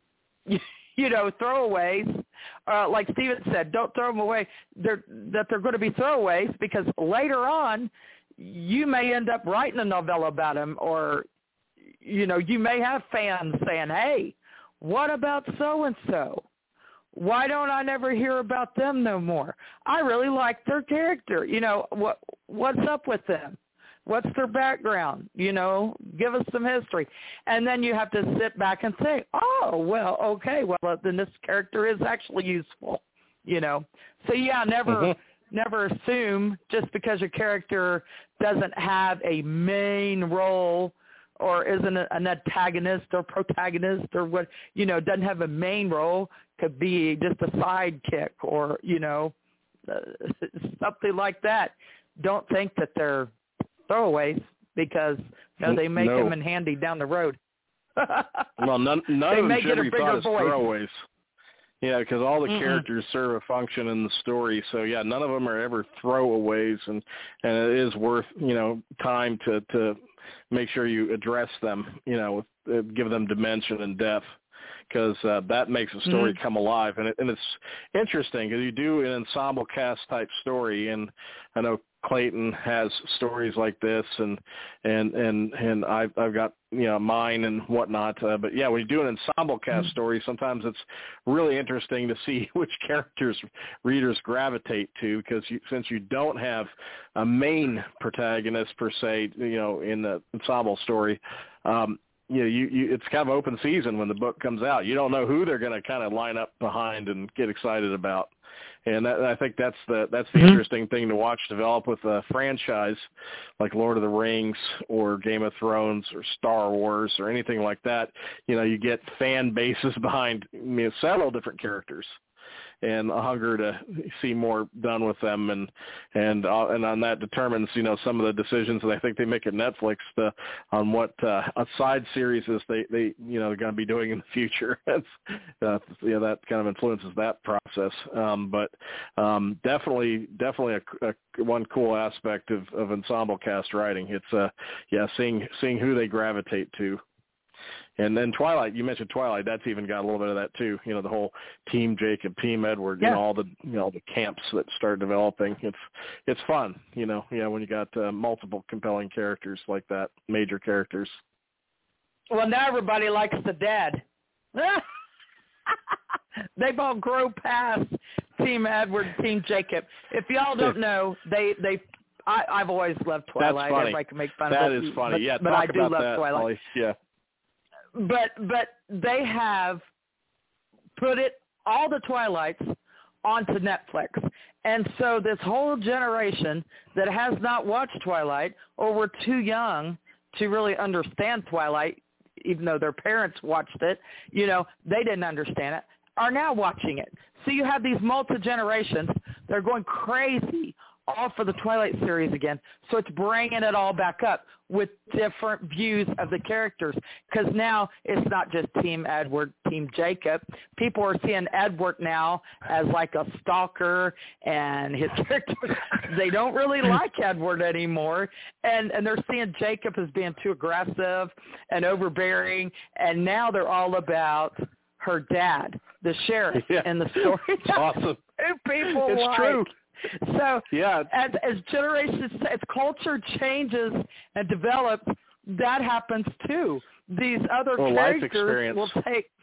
you know, throwaways. Uh, like Steven said, don't throw them away. They're, that they're going to be throwaways because later on you may end up writing a novella about them, or, you know, you may have fans saying, hey, what about so-and-so? Why don't I never hear about them no more? I really like their character. You know, what what's up with them? What's their background? You know, give us some history. And then you have to sit back and say, oh, well, okay, well, then this character is actually useful, you know. So, yeah, never mm-hmm. never assume just because your character doesn't have a main role or isn't an antagonist or protagonist or what, you know, doesn't have a main role, could be just a sidekick or, you know, uh, something like that. Don't think that they're throwaways because, you know, they make no. them in handy down the road. Well, none, none they of them may should get a be bigger thought as voice. throwaways. Yeah, because all the Mm-mm. characters serve a function in the story. So, yeah, none of them are ever throwaways, and, and it is worth, you know, time to, to make sure you address them, you know, uh, give them dimension and depth, because uh, that makes the story mm-hmm. come alive. And, it, and it's interesting because you do an ensemble cast type story, and I know Clayton has stories like this, and and and and I've I've got, you know, mine and whatnot. Uh, but yeah, when you do an ensemble cast mm-hmm. story, sometimes it's really interesting to see which characters readers gravitate to, because you, since you don't have a main protagonist per se, you know, in the ensemble story. Um, You know, you, you, it's kind of open season when the book comes out. You don't know who they're going to kind of line up behind and get excited about. And that, I think that's the that's the mm-hmm. interesting thing to watch develop with a franchise like Lord of the Rings or Game of Thrones or Star Wars or anything like that. You know, you get fan bases behind, you know, several different characters, and a hunger to see more done with them, and and uh, and on that determines, you know, some of the decisions that I think they make at Netflix to, on what uh, a side series is they, they you know, they're going to be doing in the future. That's, uh, you know, that kind of influences that process. Um, but um, definitely, definitely a, a one cool aspect of, of ensemble cast writing. It's uh, yeah, seeing seeing who they gravitate to. And then Twilight, you mentioned Twilight. That's even got a little bit of that too. You know, the whole Team Jacob, Team Edward, yeah. you know, all the you know the camps that start developing. It's it's fun, you know. Yeah, when you got uh, multiple compelling characters like that, major characters. Well, now everybody likes the dad. They've all grown past Team Edward, Team Jacob. If y'all don't know, they they. I, I've always loved Twilight. That's funny. Everybody can make fun that of it. That is funny. But, yeah, but talk I do about love that, Twilight. Holly. Yeah. But but they have put it all the Twilights onto Netflix, and so this whole generation that has not watched Twilight or were too young to really understand Twilight, even though their parents watched it, you know, they didn't understand it, are now watching it. So you have these multi-generations that are going crazy all for the Twilight series again. So it's bringing it all back up with different views of the characters, because now it's not just Team Edward, Team Jacob. People are seeing Edward now as like a stalker, and his characters, they don't really like Edward anymore, and, and they're seeing Jacob as being too aggressive and overbearing, and now they're all about her dad, the sheriff, yeah. in the story. It's awesome. People it's like. true. So yeah. as, as generations, as culture changes and develops, that happens too. These other well, characters will take,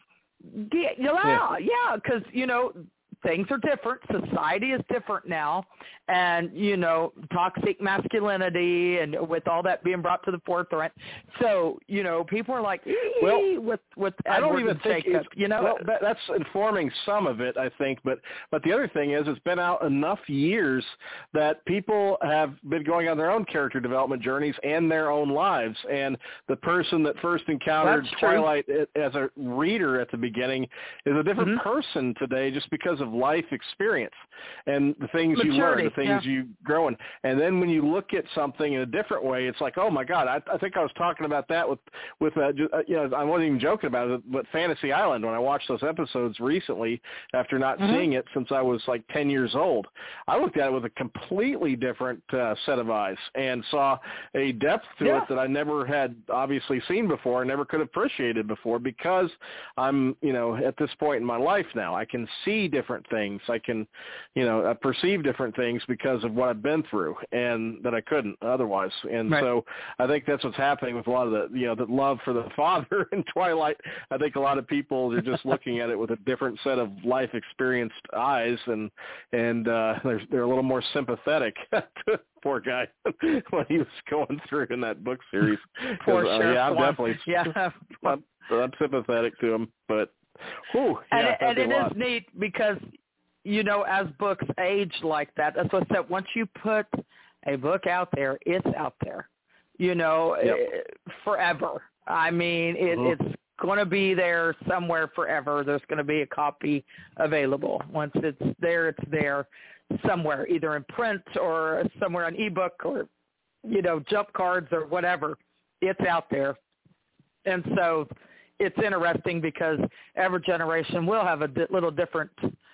Yeah, yeah, yeah, because, you know, things are different. Society is different now. And, you know, toxic masculinity and with all that being brought to the forefront. So, you know, people are like, well, with, with I don't Edward even and think Jacob, it's, you know. well, that, that's informing some of it, I think. But, but the other thing is it's been out enough years that people have been going on their own character development journeys and their own lives. And the person that first encountered That's true. Twilight as a reader at the beginning is a different Mm-hmm. person today just because of life experience and the things Maturity, you learn, the things yeah. you grow in. And then when you look at something in a different way, it's like, oh my God, I, I think I was talking about that with, with uh, just, uh, you know, I wasn't even joking about it, but Fantasy Island, when I watched those episodes recently after not Mm-hmm. seeing it since I was like ten years old, I looked at it with a completely different uh, set of eyes and saw a depth to Yeah. it that I never had obviously seen before, and never could have appreciated before, because I'm, you know, at this point in my life now, I can see different things. I can, you know, I perceive different things because of what I've been through, and that I couldn't otherwise. And Right. so I think that's what's happening with a lot of the, you know, the love for the father in Twilight. I think a lot of people are just looking at it with a different set of life experienced eyes, and and uh, they're they're a little more sympathetic to poor guy what he was going through in that book series. Poor uh, Sheriff yeah, I'm Swan. definitely Yeah. I'm, I'm sympathetic to him, but whew, And, yeah, it, and that'd it be a is lot. neat because, you know, as books age like that, that's what I said, once you put a book out there, it's out there, you know, Yep. eh, forever. I mean, it, Mhm. it's going to be there somewhere forever. There's going to be a copy available. Once it's there, it's there somewhere, either in print or somewhere on ebook or, you know, jump cards or whatever. It's out there. And so it's interesting because every generation will have a di- little different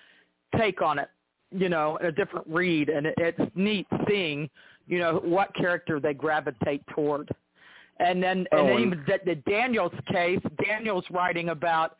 take on it, you know, a different read. And it, it's neat seeing, you know, what character they gravitate toward. And then, Oh, and then and- even the, the Daniel's case, Daniel's writing about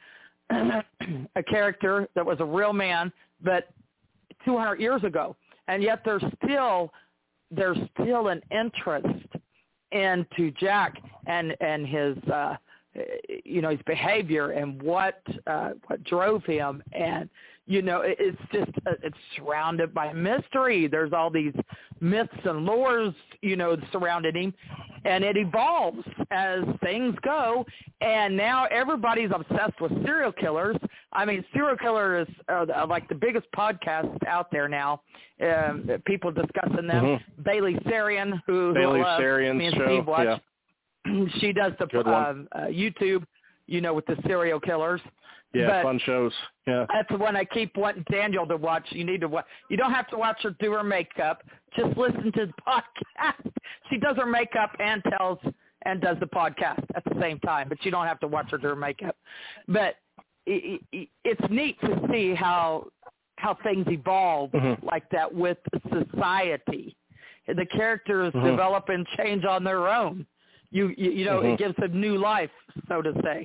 a character that was a real man, but two hundred years ago. And yet there's still, there's still an interest into Jack and, and his, uh, you know, his behavior and what, uh, what drove him. And, you know, it, it's just, uh, it's surrounded by mystery. There's all these myths and lores, you know, surrounding him, and it evolves as things go. And now everybody's obsessed with serial killers. I mean, serial killers are the, like the biggest podcast out there now. Um, people discussing them. Mm-hmm. Bailey Sarian, who, Bailey who I love, Sarian's me and show, Steve watch. yeah. She does the Good one. um, uh, YouTube, you know, with the serial killers. Yeah, But fun shows. Yeah. that's the one I keep wanting Daniel to watch. You need to watch. You don't have to watch her do her makeup. Just listen to the podcast. She does her makeup and tells and does the podcast at the same time, but you don't have to watch her do her makeup. But it, it, it's neat to see how how things evolve Mm-hmm. like that with society. The characters Mm-hmm. develop and change on their own. You you, you know, Mm-hmm. it gives them new life, so to say.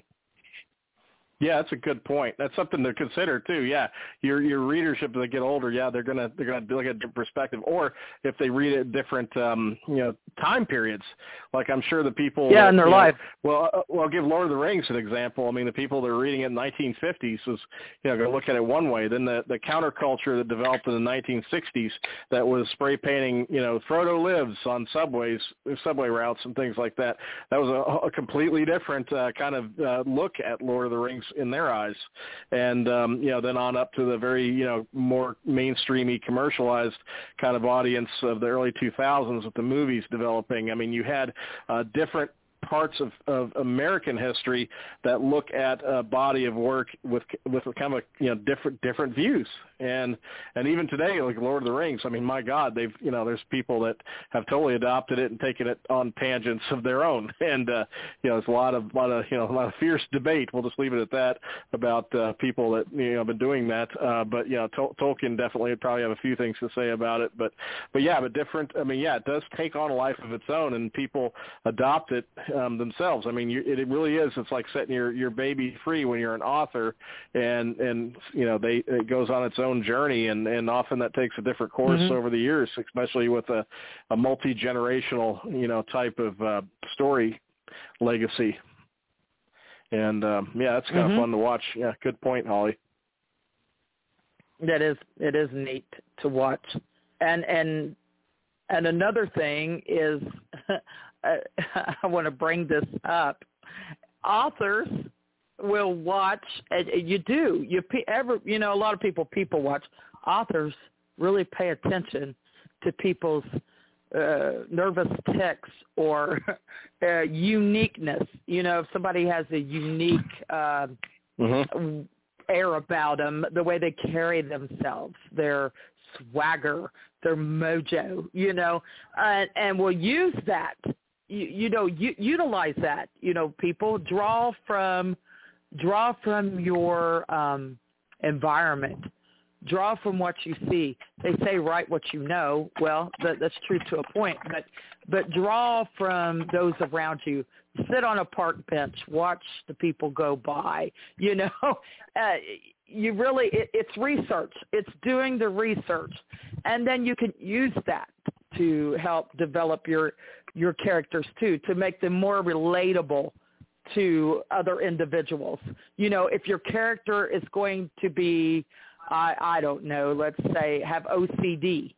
Yeah, that's a good point. That's something to consider too. Yeah, your your readership as they get older, yeah, they're gonna they're gonna look at a different perspective. Or if they read it at different um, you know time periods, like I'm sure the people Yeah, in their you know, life. Well, uh, well, I'll give Lord of the Rings an example. I mean, the people that are reading it in the nineteen fifties was you know going to look at it one way. Then the the counterculture that developed in the nineteen sixties that was spray painting you know Frodo lives on subways, subway routes and things like that. That was a, a completely different uh, kind of uh, look at Lord of the Rings in their eyes. And, um, you know, then on up to the very, you know, more mainstreamy commercialized kind of audience of the early two thousands with the movies developing. I mean, you had uh, different parts of, of American history that look at a body of work with with kind of a, you know different different views, and and even today, like Lord of the Rings, I mean, my God, they've you know there's people that have totally adopted it and taken it on tangents of their own, and uh, you know there's a lot of lot of you know a lot of fierce debate. We'll just leave it at that about uh, people that you know have been doing that. Uh, but you know, Tol- Tolkien definitely would probably have a few things to say about it. But but yeah, but different. I mean, yeah, it does take on a life of its own, and people adopt it um, themselves. I mean, you, it, it really is. It's like setting your, your baby free when you're an author, and and you know they it goes on its own journey, and, and often that takes a different course Mm-hmm. over the years, especially with a, a multi-generational you know type of uh, story legacy. And um, yeah, that's kind of mm-hmm. fun to watch. Yeah, good point, Holly. That is, it is neat to watch. And and and another thing is, I want to bring this up. Authors will watch, and you do, you ever, you know, a lot of people people watch. Authors really pay attention to people's uh, nervous tics or uh, uniqueness. You know, if somebody has a unique uh, mm-hmm. air about them, the way they carry themselves, their swagger, their mojo, you know, uh, and we'll use that, you, you know, u- utilize that, you know, people draw from, draw from your um, environment, draw from what you see. They say write what you know. Well, that, that's true to a point, but, but draw from those around you. Sit on a park bench, watch the people go by, you know, uh, you really, it, it's research. It's doing the research. And then you can use that to help develop your, your characters too, to make them more relatable to other individuals. You know, if your character is going to be, I, I don't know, let's say have O C D,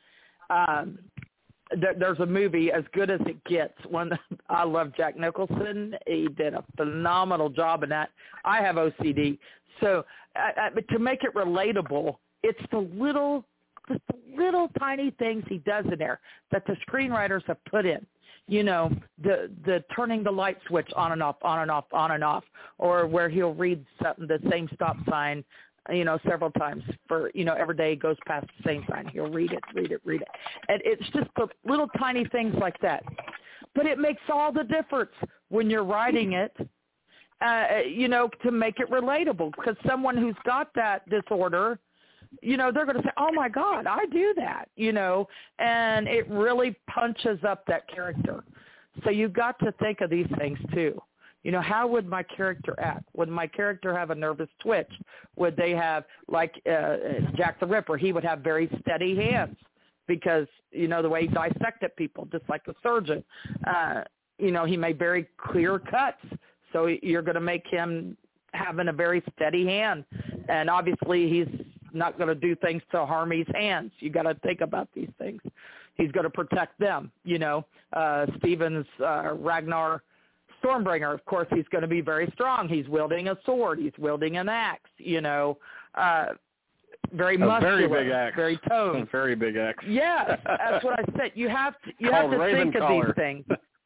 um, there's a movie, As Good as It Gets. One, I love Jack Nicholson. He did a phenomenal job in that. I have O C D. So uh, but to make it relatable, it's the little, the little tiny things he does in there that the screenwriters have put in. You know, the the turning the light switch on and off, on and off, on and off, or where he'll read something, the same stop sign, you know, several times for, you know, every day he goes past the same sign. He'll read it, read it, read it. And it's just the little tiny things like that. But it makes all the difference when you're writing it, uh, you know, to make it relatable. Because someone who's got that disorder, you know, they're going to say, oh, my God, I do that, you know, and it really punches up that character. So you've got to think of these things, too. You know, how would my character act? Would my character have a nervous twitch? Would they have, like uh, Jack the Ripper, he would have very steady hands because, you know, the way he dissected people, just like a surgeon. Uh, you know, he made very clear cuts. So you're going to make him having a very steady hand. And obviously he's not going to do things to harm his hands. You got to think about these things. He's going to protect them. You know, uh, Stephen's uh, Ragnar Stormbringer, of course, he's going to be very strong. He's wielding a sword. He's wielding an axe, you know, uh, very muscular, a very big axe. very toned. A very big axe. Yes, that's what I said. You have to, you have Called to think Raven of these things.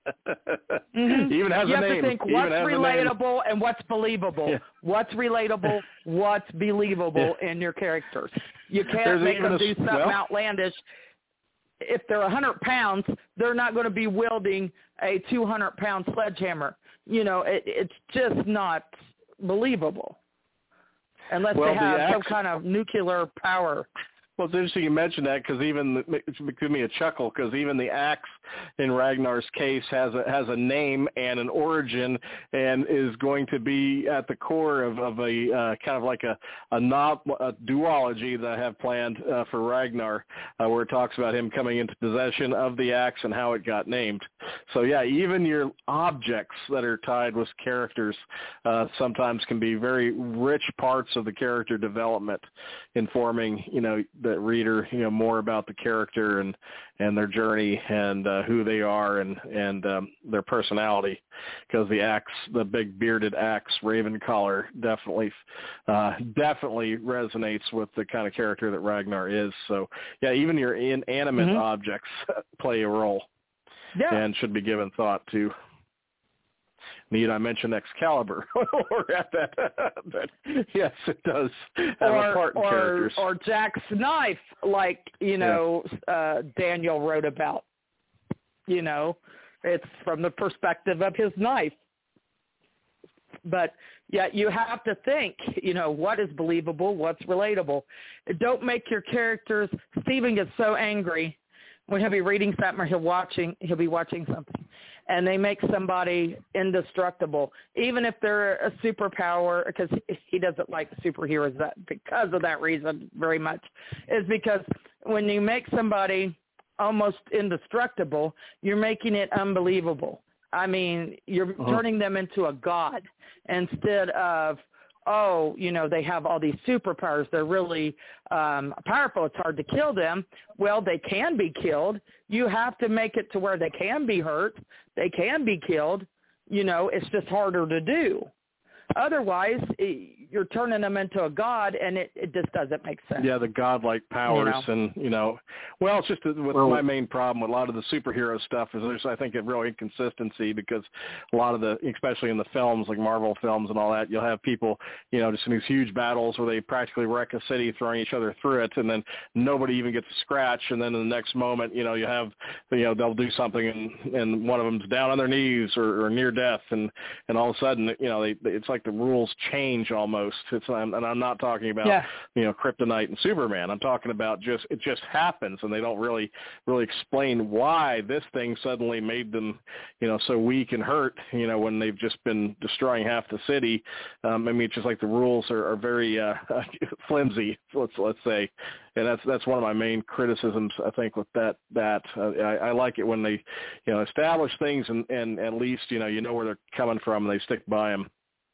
Mm-hmm. Even has you a have name. to think Even what's relatable and what's believable. Yeah. What's relatable, what's believable yeah. in your characters. You can't There's make them a, do something well, outlandish. If they're one hundred pounds, they're not going to be wielding a two hundred pound sledgehammer. You know, it, it's just not believable unless well, they have the axe, some kind of nuclear power. Well, it's interesting you mentioned that because even it's giving me a chuckle because even the axe in Ragnar's case has a has a name and an origin and is going to be at the core of, of a uh, kind of like a a, no, a duology that I have planned uh, for Ragnar, uh, where it talks about him coming into possession of the axe and how it got named. So yeah, even your objects that are tied with characters uh, sometimes can be very rich parts of the character development, informing you know. the reader, you know, more about the character and, and their journey and uh, who they are and, and um, their personality. Because the axe, the big bearded axe, Ravencaller, definitely, uh, definitely resonates with the kind of character that Ragnar is. So, yeah, even your inanimate mm-hmm. objects play a role yeah. and should be given thought to. Need I mention Excalibur? or at that, but yes, it does have or, a part in or, characters. Or Jack's knife, like, you know, yeah. uh, Daniel wrote about. You know, it's from the perspective of his knife. But, yeah, you have to think, you know, what is believable, what's relatable. Don't make your characters, Stephen gets so angry when he'll be reading something or he'll watching he'll be watching something, and they make somebody indestructible, even if they're a superpower, because he doesn't like superheroes that because of that reason very much, is because when you make somebody almost indestructible, you're making it unbelievable. I mean, you're uh-huh. turning them into a god instead of, oh, you know, they have all these superpowers. They're really um, powerful. It's hard to kill them. Well, they can be killed. You have to make it to where they can be hurt. They can be killed. You know, it's just harder to do. Otherwise, you're turning them into a god, and it, it just doesn't make sense. Yeah, the godlike powers, you know? and you know, well, it's just with well, my main problem with a lot of the superhero stuff is there's, I think, a real inconsistency because a lot of the, especially in the films like Marvel films and all that, you'll have people, you know, just in these huge battles where they practically wreck a city, throwing each other through it, and then nobody even gets a scratch, and then in the next moment, you know, you have, you know, they'll do something, and and one of them's down on their knees or, or near death, and and all of a sudden, you know, they it's like the rules change almost. It's and I'm not talking about yeah. you know Kryptonite and Superman. I'm talking about just it just happens, and they don't really really explain why this thing suddenly made them you know so weak and hurt. You know when they've just been destroying half the city. Um, I mean, it's just like the rules are, are very uh, flimsy. Let's let's say, and that's that's one of my main criticisms. I think with that that uh, I, I like it when they you know establish things and, and at least you know you know where they're coming from and they stick by them.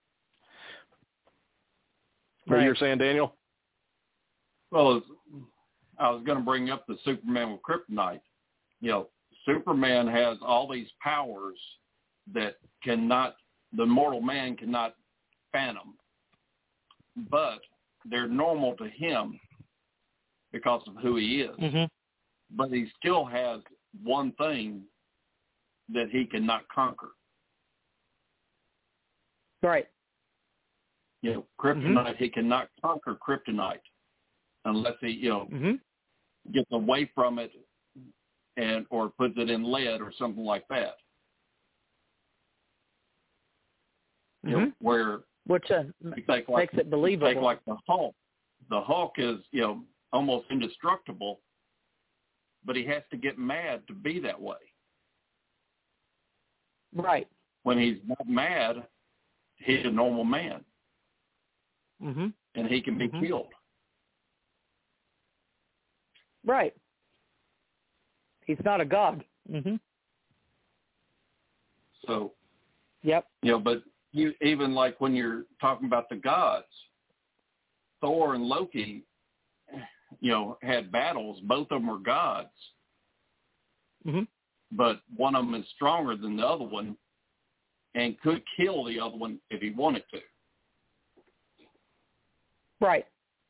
What Right. you were saying, Daniel? Well, I was going to bring up the Superman with kryptonite. You know, Superman has all these powers that cannot, the mortal man cannot fathom, but they're normal to him because of who he is. Mm-hmm. But he still has one thing that he cannot conquer. Right. You know, kryptonite, mm-hmm. he cannot conquer kryptonite unless he, you know, mm-hmm. gets away from it and or puts it in lead or something like that. Mm-hmm. You know, where which uh, you take like, makes it believable. Take like the Hulk. The Hulk is, you know, almost indestructible, but he has to get mad to be that way. Right. When he's not mad, he's a normal man. Mm-hmm. And he can be mm-hmm. killed. Right. He's not a god. Mm-hmm. So, yep. You know, but you even like when you're talking about the gods, Thor and Loki, you know, had battles. Both of them were gods. Mm-hmm. But one of them is stronger than the other one and could kill the other one if he wanted to. Right.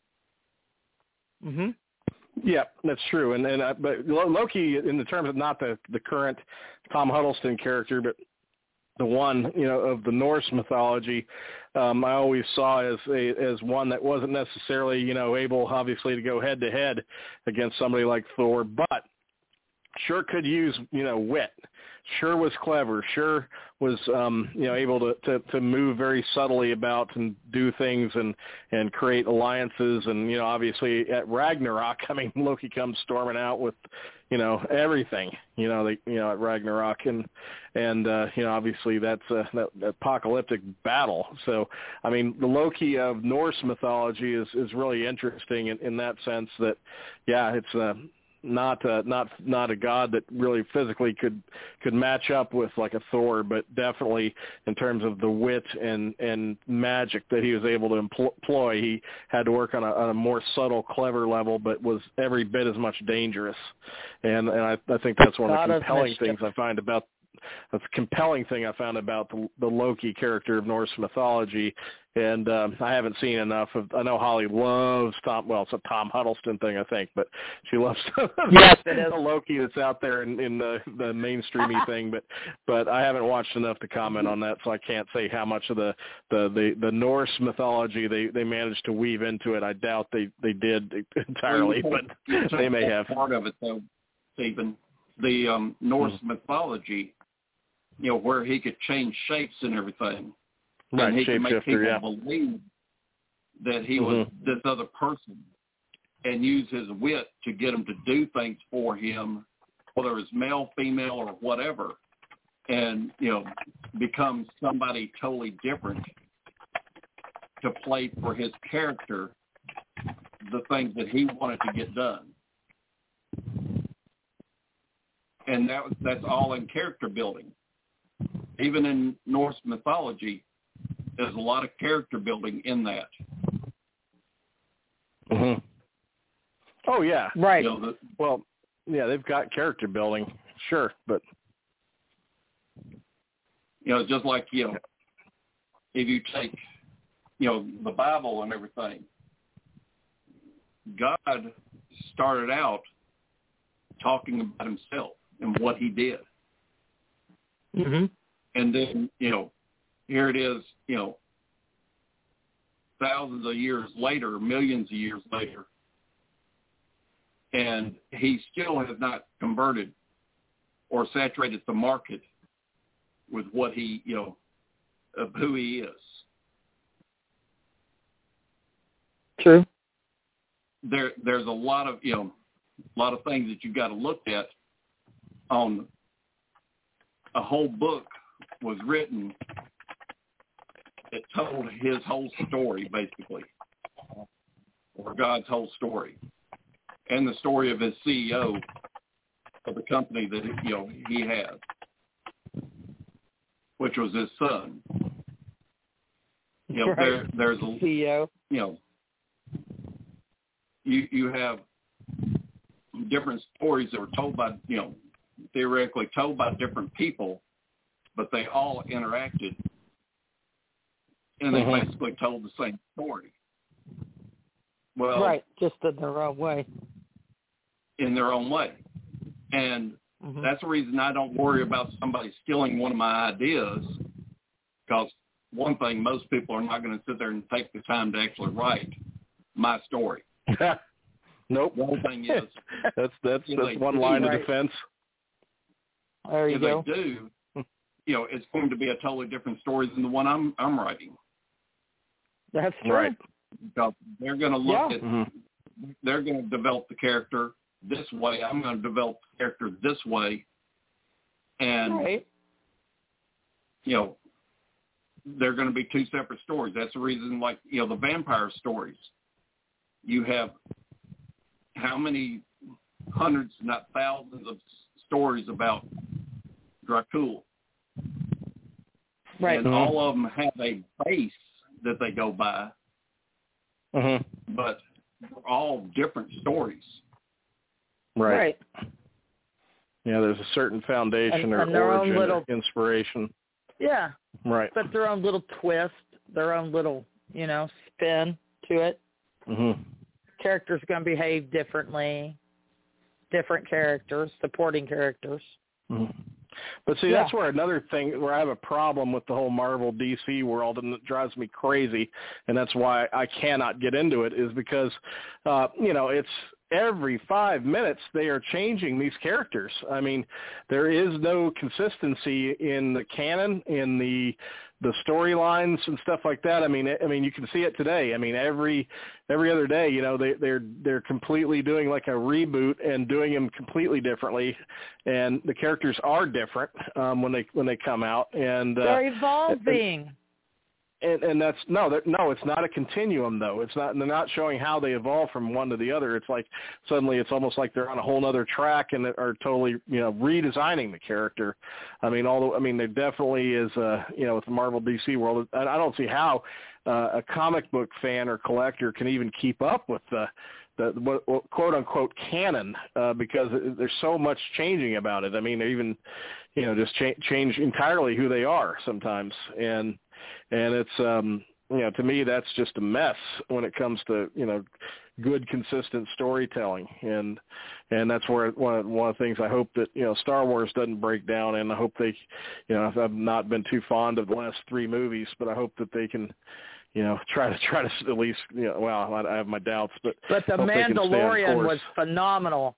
Mm-hmm. Yeah, that's true. And and uh, but Loki, in the terms of not the the current Tom Hiddleston character, but the one you know of the Norse mythology, um, I always saw as a, as one that wasn't necessarily you know able, obviously, to go head to head against somebody like Thor, but sure could use you know wit. Sure was clever. Sure was um, you know able to, to, to move very subtly about and do things and, and create alliances. And you know obviously at Ragnarok, I mean Loki comes storming out with you know everything. You know they you know at Ragnarok and and uh, you know obviously that's a, that, that apocalyptic battle. So I mean the Loki of Norse mythology is, is really interesting in, in that sense that yeah it's a uh, Not uh, not not a god that really physically could could match up with like a Thor, but definitely in terms of the wit and, and magic that he was able to employ, he had to work on a, on a more subtle, clever level, but was every bit as much dangerous. And and I, I think that's one of the compelling things I find about that's a compelling thing I found about the, the Loki character of Norse mythology. And um, I haven't seen enough of. I know Holly loves Tom. Well, it's a Tom Hiddleston thing, I think, but she loves yes, it is. the Loki that's out there in, in the the mainstreamy thing. But but I haven't watched enough to comment on that, so I can't say how much of the the, the, the Norse mythology they, they managed to weave into it. I doubt they, they did entirely, but they may have. Part of it, though, Stephen, the um, Norse mm-hmm. mythology, you know, where he could change shapes and everything. Right, and he could make people yeah. believe that he mm-hmm. was this other person and use his wit to get him to do things for him, whether it's male, female, or whatever, and, you know, become somebody totally different to play for his character the things that he wanted to get done. And that that's all in character building. even in Norse mythology, there's a lot of character building in that. Mm-hmm. Oh, yeah. Right. You know, the, well, yeah, they've got character building, sure, but... You know, just like, you know, if you take, you know, the Bible and everything, God started out talking about himself and what he did. Mm-hmm. And then, you know, here it is, you know, thousands of years later, millions of years later, and he still has not converted or saturated the market with what he, you know, of who he is. True. There, there's a lot of, you know, a lot of things that you've got to look at. On a whole book was written that told his whole story, basically, or God's whole story, and the story of his C E O of the company that, you know, he had, which was his son. You know, right. there, there's a, C E O. you know, you you have different stories that were told by, you know, theoretically told by different people, but they all interacted, and they Mm-hmm. basically told the same story. Well, Right, just in their own way. in their own way. And Mm-hmm. that's the reason I don't worry about somebody stealing one of my ideas, because one thing, most people are not going to sit there and take the time to actually write my story. Nope. The other thing is, that's that's, if that's they one do, line right. of defense. There you if go. they do, you know, it's going to be a totally different story than the one I'm I'm writing. That's true. Right. Because they're going to look Yeah. at, Mm-hmm. they're going to develop the character this way. I'm going to develop the character this way. And, Right. you know, they're going to be two separate stories. That's the reason, like, you know, the vampire stories. You have how many hundreds, not thousands of stories about Dracula. Right. And Mhm. all of them have a base that they go by, Mm-hmm. but they're all different stories. Right. Right. Yeah, there's a certain foundation And- or and their own origin little- or inspiration. Yeah. Right. But their own little twist, their own little, you know, spin to it. Mm-hmm. Characters are going to behave differently. Different characters, supporting characters. Mm-hmm. But see, Yeah. that's where another thing where I have a problem with the whole Marvel D C world, and it drives me crazy, and that's why I cannot get into it, is because, uh, you know, it's every five minutes they are changing these characters. I mean, there is no consistency in the canon, in the the storylines and stuff like that. I mean, I mean, you can see it today. I mean, every every other day, you know, they they're they're completely doing like a reboot and doing them completely differently, and the characters are different um, when they when they come out, and uh, They're evolving. And, and that's no, that, no. It's not a continuum, though. It's not. They're not showing how they evolve from one to the other. It's like suddenly it's almost like they're on a whole other track and are totally, you know, redesigning the character. I mean, although I mean, there definitely is, uh, you know, with the Marvel D C world. I, I don't see how uh, a comic book fan or collector can even keep up with the the what, what, quote unquote canon uh, because there's so much changing about it. I mean, they even, you know, just cha- change entirely who they are sometimes, and. And it's, um, you know, to me, that's just a mess when it comes to, you know, good, consistent storytelling. And and that's where one of, one of the things I hope that, you know, Star Wars doesn't break down. And I hope they, you know, I've not been too fond of the last three movies, but I hope that they can, you know, try to try to at least, you know, well, I, I have my doubts. But, But the hope they can stay on Mandalorian course. was phenomenal.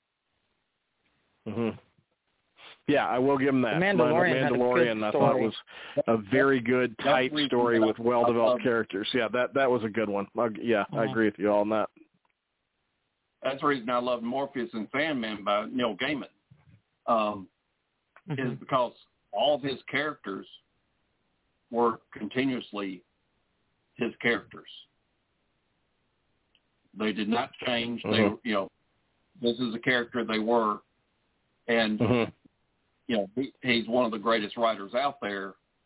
Mm-hmm. Yeah, I will give them that. The Mandalorian had a good Mandalorian I thought story. was a very good, tight story with well-developed characters. Yeah, that that was a good one. I, yeah, I agree with you all on that. That's the reason I love Morpheus and Sandman by Neil Gaiman, um, Mm-hmm. is because all of his characters were continuously his characters. They did not change. They, Mhm. you know, this is the character they were, and Mm-hmm. you know, he, he's one of the greatest writers out there,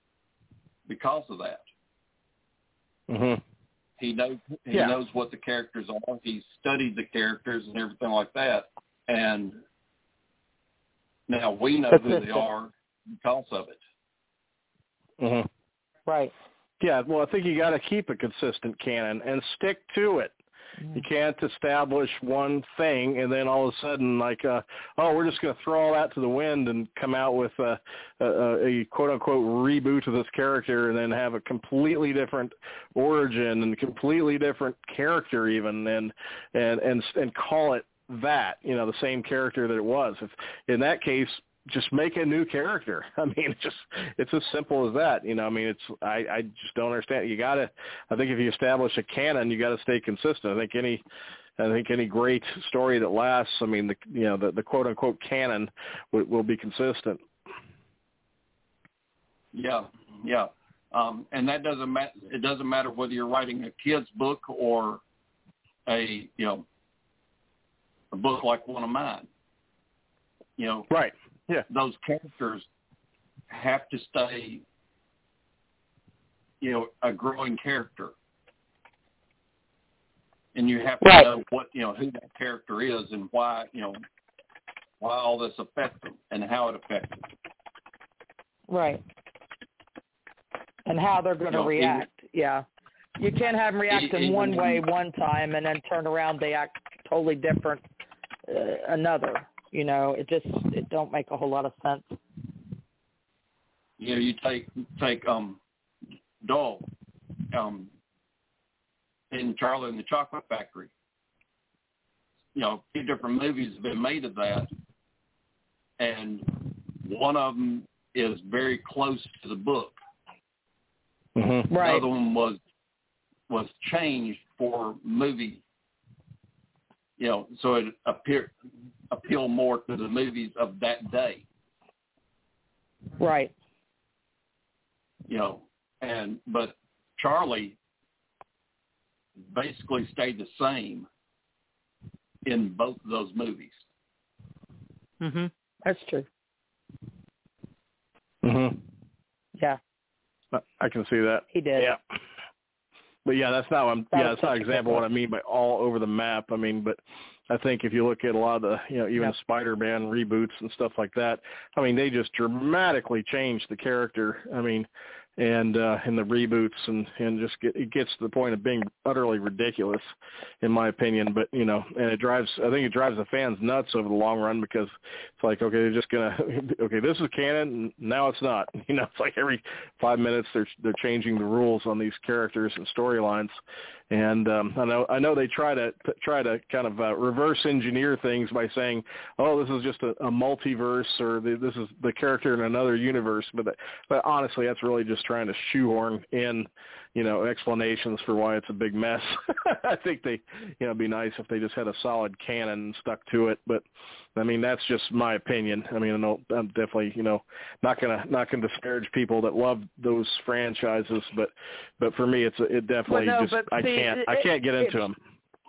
because of that. Mm-hmm. He knows he yeah. knows what the characters are. He's studied the characters and everything like that. And now we know who they are because of it. Mm-hmm. Right. Yeah, well, I think you got to keep a consistent canon and stick to it. You can't establish one thing and then all of a sudden, like, uh, oh, we're just going to throw all that to the wind and come out with a, a, a quote-unquote reboot of this character and then have a completely different origin and completely different character even and and and, and call it that, you know, the same character that it was. If, in that case, just make a new character. I mean, it's just, it's as simple as that. You know, I mean, it's, I, I just don't understand. You got to, I think if you establish a canon, you got to stay consistent. I think any, I think any great story that lasts, I mean, the, you know, the, the quote unquote canon will, will be consistent. Yeah. Yeah. Um, and that doesn't matter. It doesn't matter whether you're writing a kid's book or a, you know, a book like one of mine. You know, right. Yeah. Those characters have to stay, you know, a growing character. And you have to right. know what, you know, who that character is and why, you know, why all this affects them and how it affects them. Right. And how they're going to you know, react. It, yeah. You can't have them react it, in one way one time and then turn around, they act totally different uh, another. You know, it just, it don't make a whole lot of sense. You know, you take, take, um, Dole, um, in Charlie and the Chocolate Factory. You know, two different movies have been made of that. And one of them is very close to the book. Mm-hmm. Right. The other one was, was changed for movie. You know, so it appeared, appeal more to the movies of that day. Right. You know, and, but Charlie basically stayed the same in both of those movies. Mm-hmm. That's true. Mm-hmm. Yeah. I can see that. He did. Yeah. But yeah, that's not, I'm, that yeah, that's not an example of what I mean by all over the map. I mean, but I think if you look at a lot of the, you know, even yep. Spider-Man reboots and stuff like that, I mean, they just dramatically changed the character. I mean, and uh, in the reboots and, and just get, it gets to the point of being utterly ridiculous, in my opinion. But, you know, and it drives, I think it drives the fans nuts over the long run because it's like, okay, they're just going to, okay, this is canon, and now it's not. You know, it's like every five minutes they're they're changing the rules on these characters and storylines. And um, I know I know they try to try to kind of uh, reverse engineer things by saying, "Oh, this is just a, a multiverse," or the, "This is the character in another universe." But that, but honestly, that's really just trying to shoehorn in, you know, explanations for why it's a big mess. I think they, you know, it'd be nice if they just had a solid canon and stuck to it. But I mean, that's just my opinion. I mean, I'm definitely, you know, not gonna not gonna disparage people that love those franchises, but but for me, it's a, it definitely well, no, just I see, can't it, I can't get into it, them.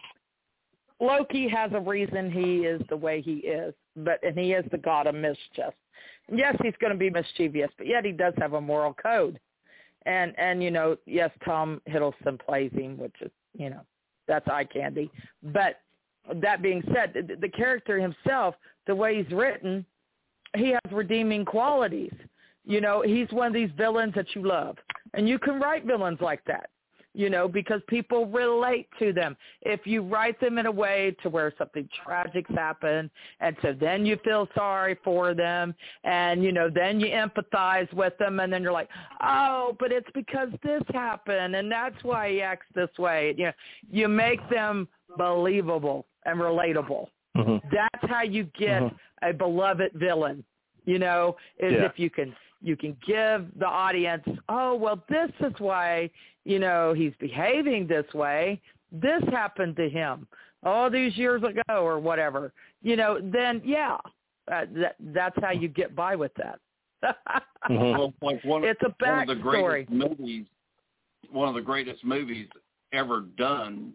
Loki has a reason he is the way he is, but and he is the god of mischief. Yes, he's going to be mischievous, but yet he does have a moral code. And and you know, yes, Tom Hiddleston plays him, which is, you know, that's eye candy. But that being said, the, the character himself, the way he's written, he has redeeming qualities. You know, he's one of these villains that you love. And you can write villains like that, you know, because people relate to them. If you write them in a way to where something tragic's happened, and so then you feel sorry for them, and, you know, then you empathize with them, and then you're like, oh, but it's because this happened, and that's why he acts this way. You know, you make them believable and relatable. Mm-hmm. That's how you get mm-hmm. a beloved villain, you know, is yeah. if you can you can give the audience, oh, well, this is why, you know, he's behaving this way. This happened to him all these years ago or whatever. You know, then, yeah, uh, that, that's how you get by with that. mm-hmm. well, like one, it's a backstory. One of the greatest movies, one of the greatest movies ever done,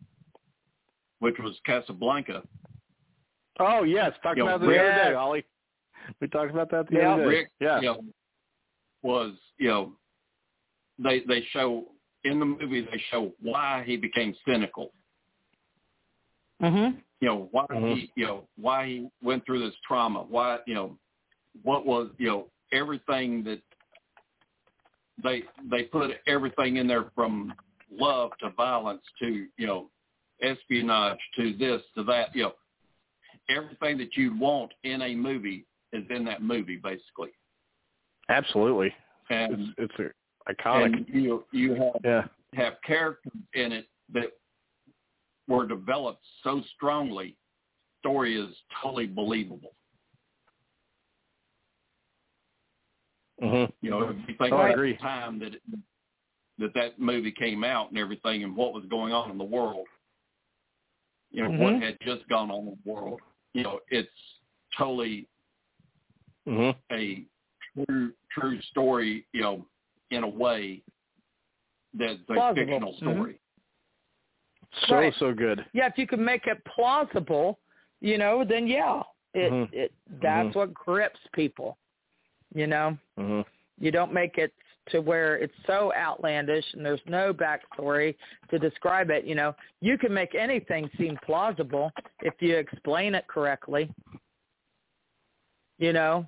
which was Casablanca. Oh, yes. Talked you about know, it the Rick, other day, Ollie. We talked about that the yeah, other day. Rick, yeah. You know, was, you know, they they show in the movie they show why he became cynical. Mhm. You know why mm-hmm. he you know why he went through this trauma. Why you know what was you know everything that they they put everything in there from love to violence to you know espionage to this to that. You know everything that you want in a movie is in that movie basically. Absolutely, and it's, it's a, iconic. And you you have yeah. have characters in it that were developed so strongly. Story is totally believable. Mm-hmm. You know, if you think oh, about I agree. the time that it, that that movie came out and everything, and what was going on in the world, you know, mm-hmm. what had just gone on in the world. You know, it's totally mm-hmm. a true true story. You know, in a way that's a Plausible. fictional story. Mm-hmm. So Right. so good. Yeah, if you can make it plausible, you know, then yeah, it Mm-hmm. it that's mm-hmm. what grips people. You know, Mm-hmm. you don't make it to where it's so outlandish and there's no backstory to describe it. You know, you can make anything seem plausible if you explain it correctly. You know,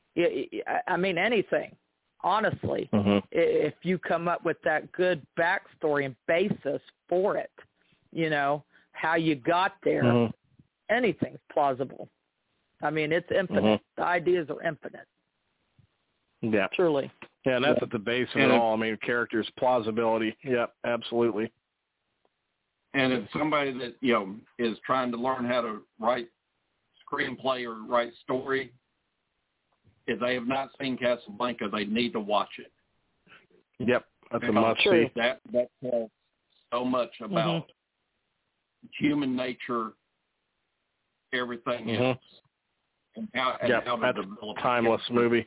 I mean anything. Honestly, mm-hmm. if you come up with that good backstory and basis for it, you know, how you got there, mm-hmm. anything's plausible. I mean, it's infinite. Mm-hmm. The ideas are infinite. Yeah. Truly. Yeah, and that's at the base of and it if, all. I mean, characters, plausibility. Yep, absolutely. And if somebody that, you know, is trying to learn how to write screenplay or write story, if they have not seen Casablanca, they need to watch it. Yep, that's because a must-see. That, that tells so much about mm-hmm. human nature, everything mm-hmm. else, and how, and yep, how to that's develop a timeless it. movie.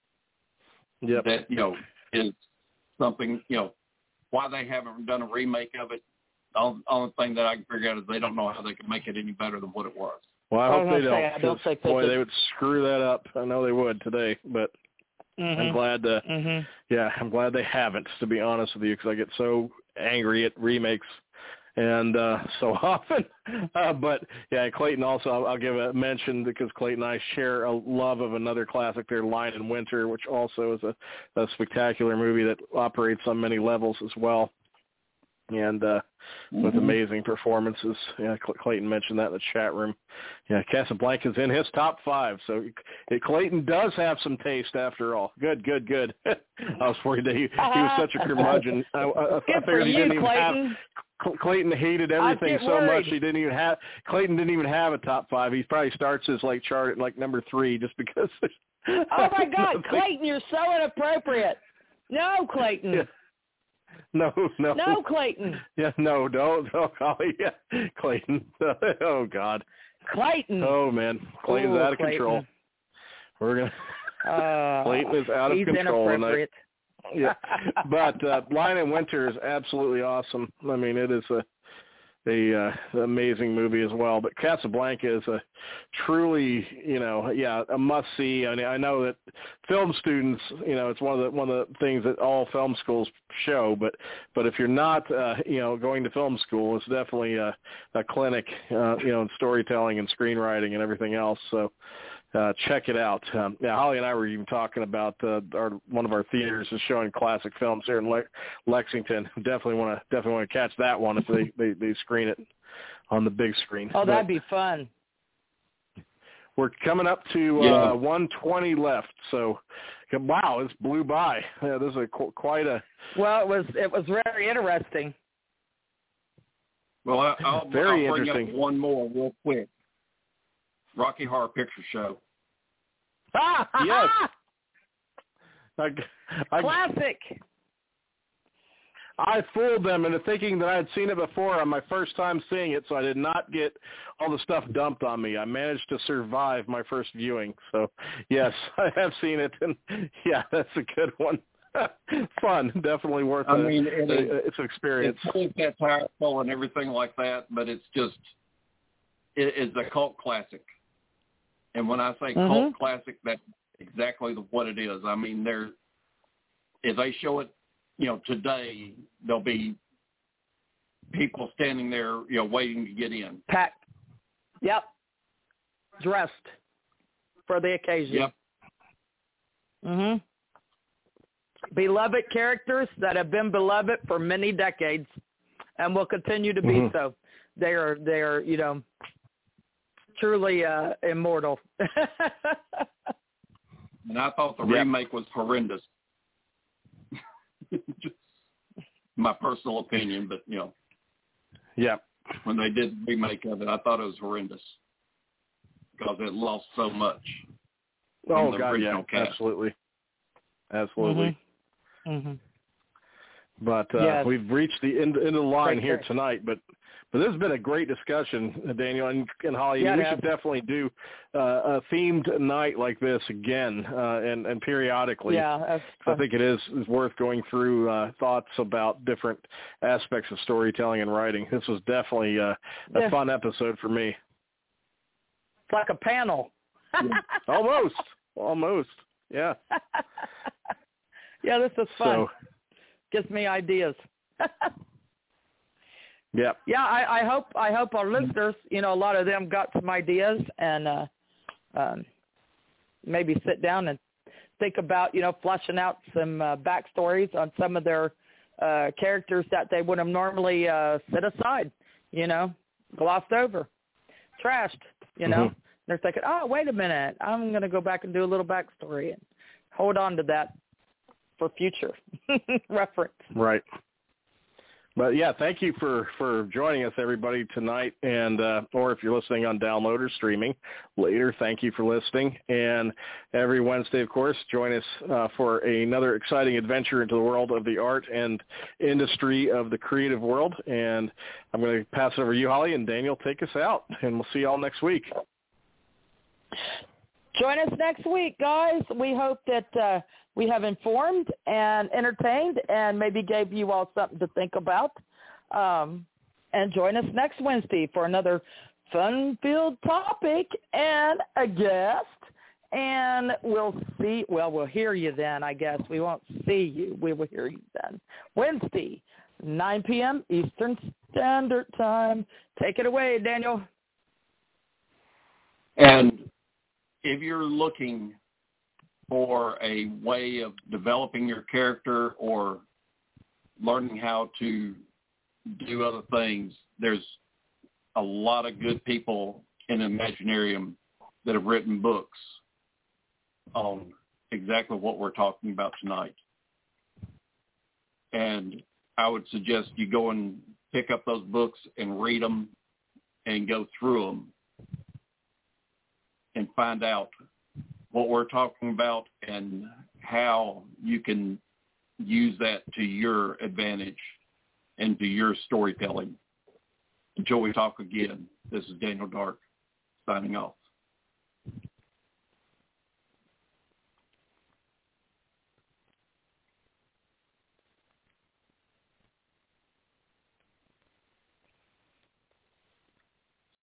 Yep. That, you know, is something, you know, why they haven't done a remake of it. The only, only thing that I can figure out is they don't know how they can make it any better than what it was. Well, I, I hope they say, don't. I don't think they boy, could. they would screw that up. I know they would today, but Mm-hmm. I'm glad to, mm-hmm. yeah, I'm glad they haven't, to be honest with you, because I get so angry at remakes and uh, so often. Uh, but, yeah, Clayton also, I'll, I'll give a mention because Clayton and I share a love of another classic there, Lion in Winter, which also is a, a spectacular movie that operates on many levels as well. And uh, mm-hmm. with amazing performances. Yeah, Clayton mentioned that in the chat room. Yeah, Casablanca's in his top five, so Clayton does have some taste after all. Good, good, good. I was worried that he, he was such a curmudgeon. I, I, I figured he you, didn't even Clayton. have. Clayton hated everything so worried. much he didn't even have. Clayton didn't even have a top five. He probably starts his like chart at like number three just because. Oh my God, Clayton, you're so inappropriate. No, Clayton. Yeah. No, no. No, Clayton. Yeah, no, don't, don't call me. Yeah, Clayton. Oh, God. Clayton. Oh, man. Clayton's Ooh, out of Clayton. control. We're going to. Uh, Clayton is out of he's control inappropriate. tonight. Yeah. But uh, Lion in Winter is absolutely awesome. I mean, it is a, a uh, amazing movie as well. But Casablanca is a truly, you know, yeah, a must-see. I mean, I know that film students, you know, it's one of the one of the things that all film schools show. But but if you're not, uh, you know, going to film school, it's definitely a, a clinic, uh, you know, in storytelling and screenwriting and everything else. So. Uh, check it out. Um, yeah, Holly and I were even talking about uh, our one of our theaters is showing classic films here in Le- Lexington. Definitely want to definitely want to catch that one if they, they, they screen it on the big screen. Oh, but that'd be fun. We're coming up to yeah. uh, one twenty left. So, wow, this blew by. Yeah, this is a, qu- quite a. Well, it was it was very interesting. Well, I, I'll, very I'll bring interesting. up one more real quick. Rocky Horror Picture Show. Yes. I, I, Classic. I fooled them into thinking that I had seen it before on my first time seeing it, so I did not get all the stuff dumped on me. I managed to survive my first viewing. So, yes, I have seen it, and, yeah, that's a good one. Fun. Definitely worth I it. mean, it is, it's an experience. It's satirical and everything like that, but it's just, it, it's a cult classic. And when I say mm-hmm. cult classic, that's exactly what it is. I mean, there, if they show it, you know, today there'll be people standing there, you know, waiting to get in. Packed. Yep. Dressed for the occasion. Yep. Mhm. Beloved characters that have been beloved for many decades and will continue to be mm-hmm. so. They are, they are, you know, truly uh, immortal. And I thought the yep. remake was horrendous. Just my personal opinion, but, you know. Yeah. When they did the remake of it, I thought it was horrendous because it lost so much. Oh, God, yeah, cast. absolutely. Absolutely. Mm-hmm. Mm-hmm. But uh, yes. we've reached the end, end of the line Great, here great. tonight. But but this has been a great discussion, Daniel and, and Holly. Yeah, we yeah. should definitely do uh, a themed night like this again uh, and, and periodically. Yeah, I think it is, is worth going through uh, thoughts about different aspects of storytelling and writing. This was definitely uh, a yeah. fun episode for me. It's like a panel. Almost. Almost. Yeah. Yeah, this is fun. So, gives me ideas. yeah. Yeah, I, I hope I hope our listeners, you know, a lot of them got some ideas and uh, um, maybe sit down and think about, you know, fleshing out some uh, backstories on some of their uh, characters that they would have normally uh, set aside, you know, glossed over, trashed, you know. Mm-hmm. They're thinking, oh, wait a minute, I'm going to go back and do a little backstory and hold on to that for future reference. Right. But, yeah, thank you for, for joining us, everybody, tonight. And uh, or if you're listening on download or streaming later, thank you for listening. And every Wednesday, of course, join us uh, for another exciting adventure into the world of the art and industry of the creative world. And I'm going to pass it over to you, Holly, and Daniel, take us out. And we'll see you all next week. Join us next week, guys. We hope that uh, we have informed and entertained and maybe gave you all something to think about. Um, and join us next Wednesday for another fun-filled topic and a guest. And we'll see, well, we'll hear you then, I guess. We won't see you. We will hear you then. Wednesday, nine p.m. Eastern Standard Time. Take it away, Daniel. And if you're looking for a way of developing your character or learning how to do other things, there's a lot of good people in Imaginarium that have written books on exactly what we're talking about tonight. And I would suggest you go and pick up those books and read them and go through them and find out what we're talking about and how you can use that to your advantage and to your storytelling. Until we talk again, this is Daniel Dark signing off.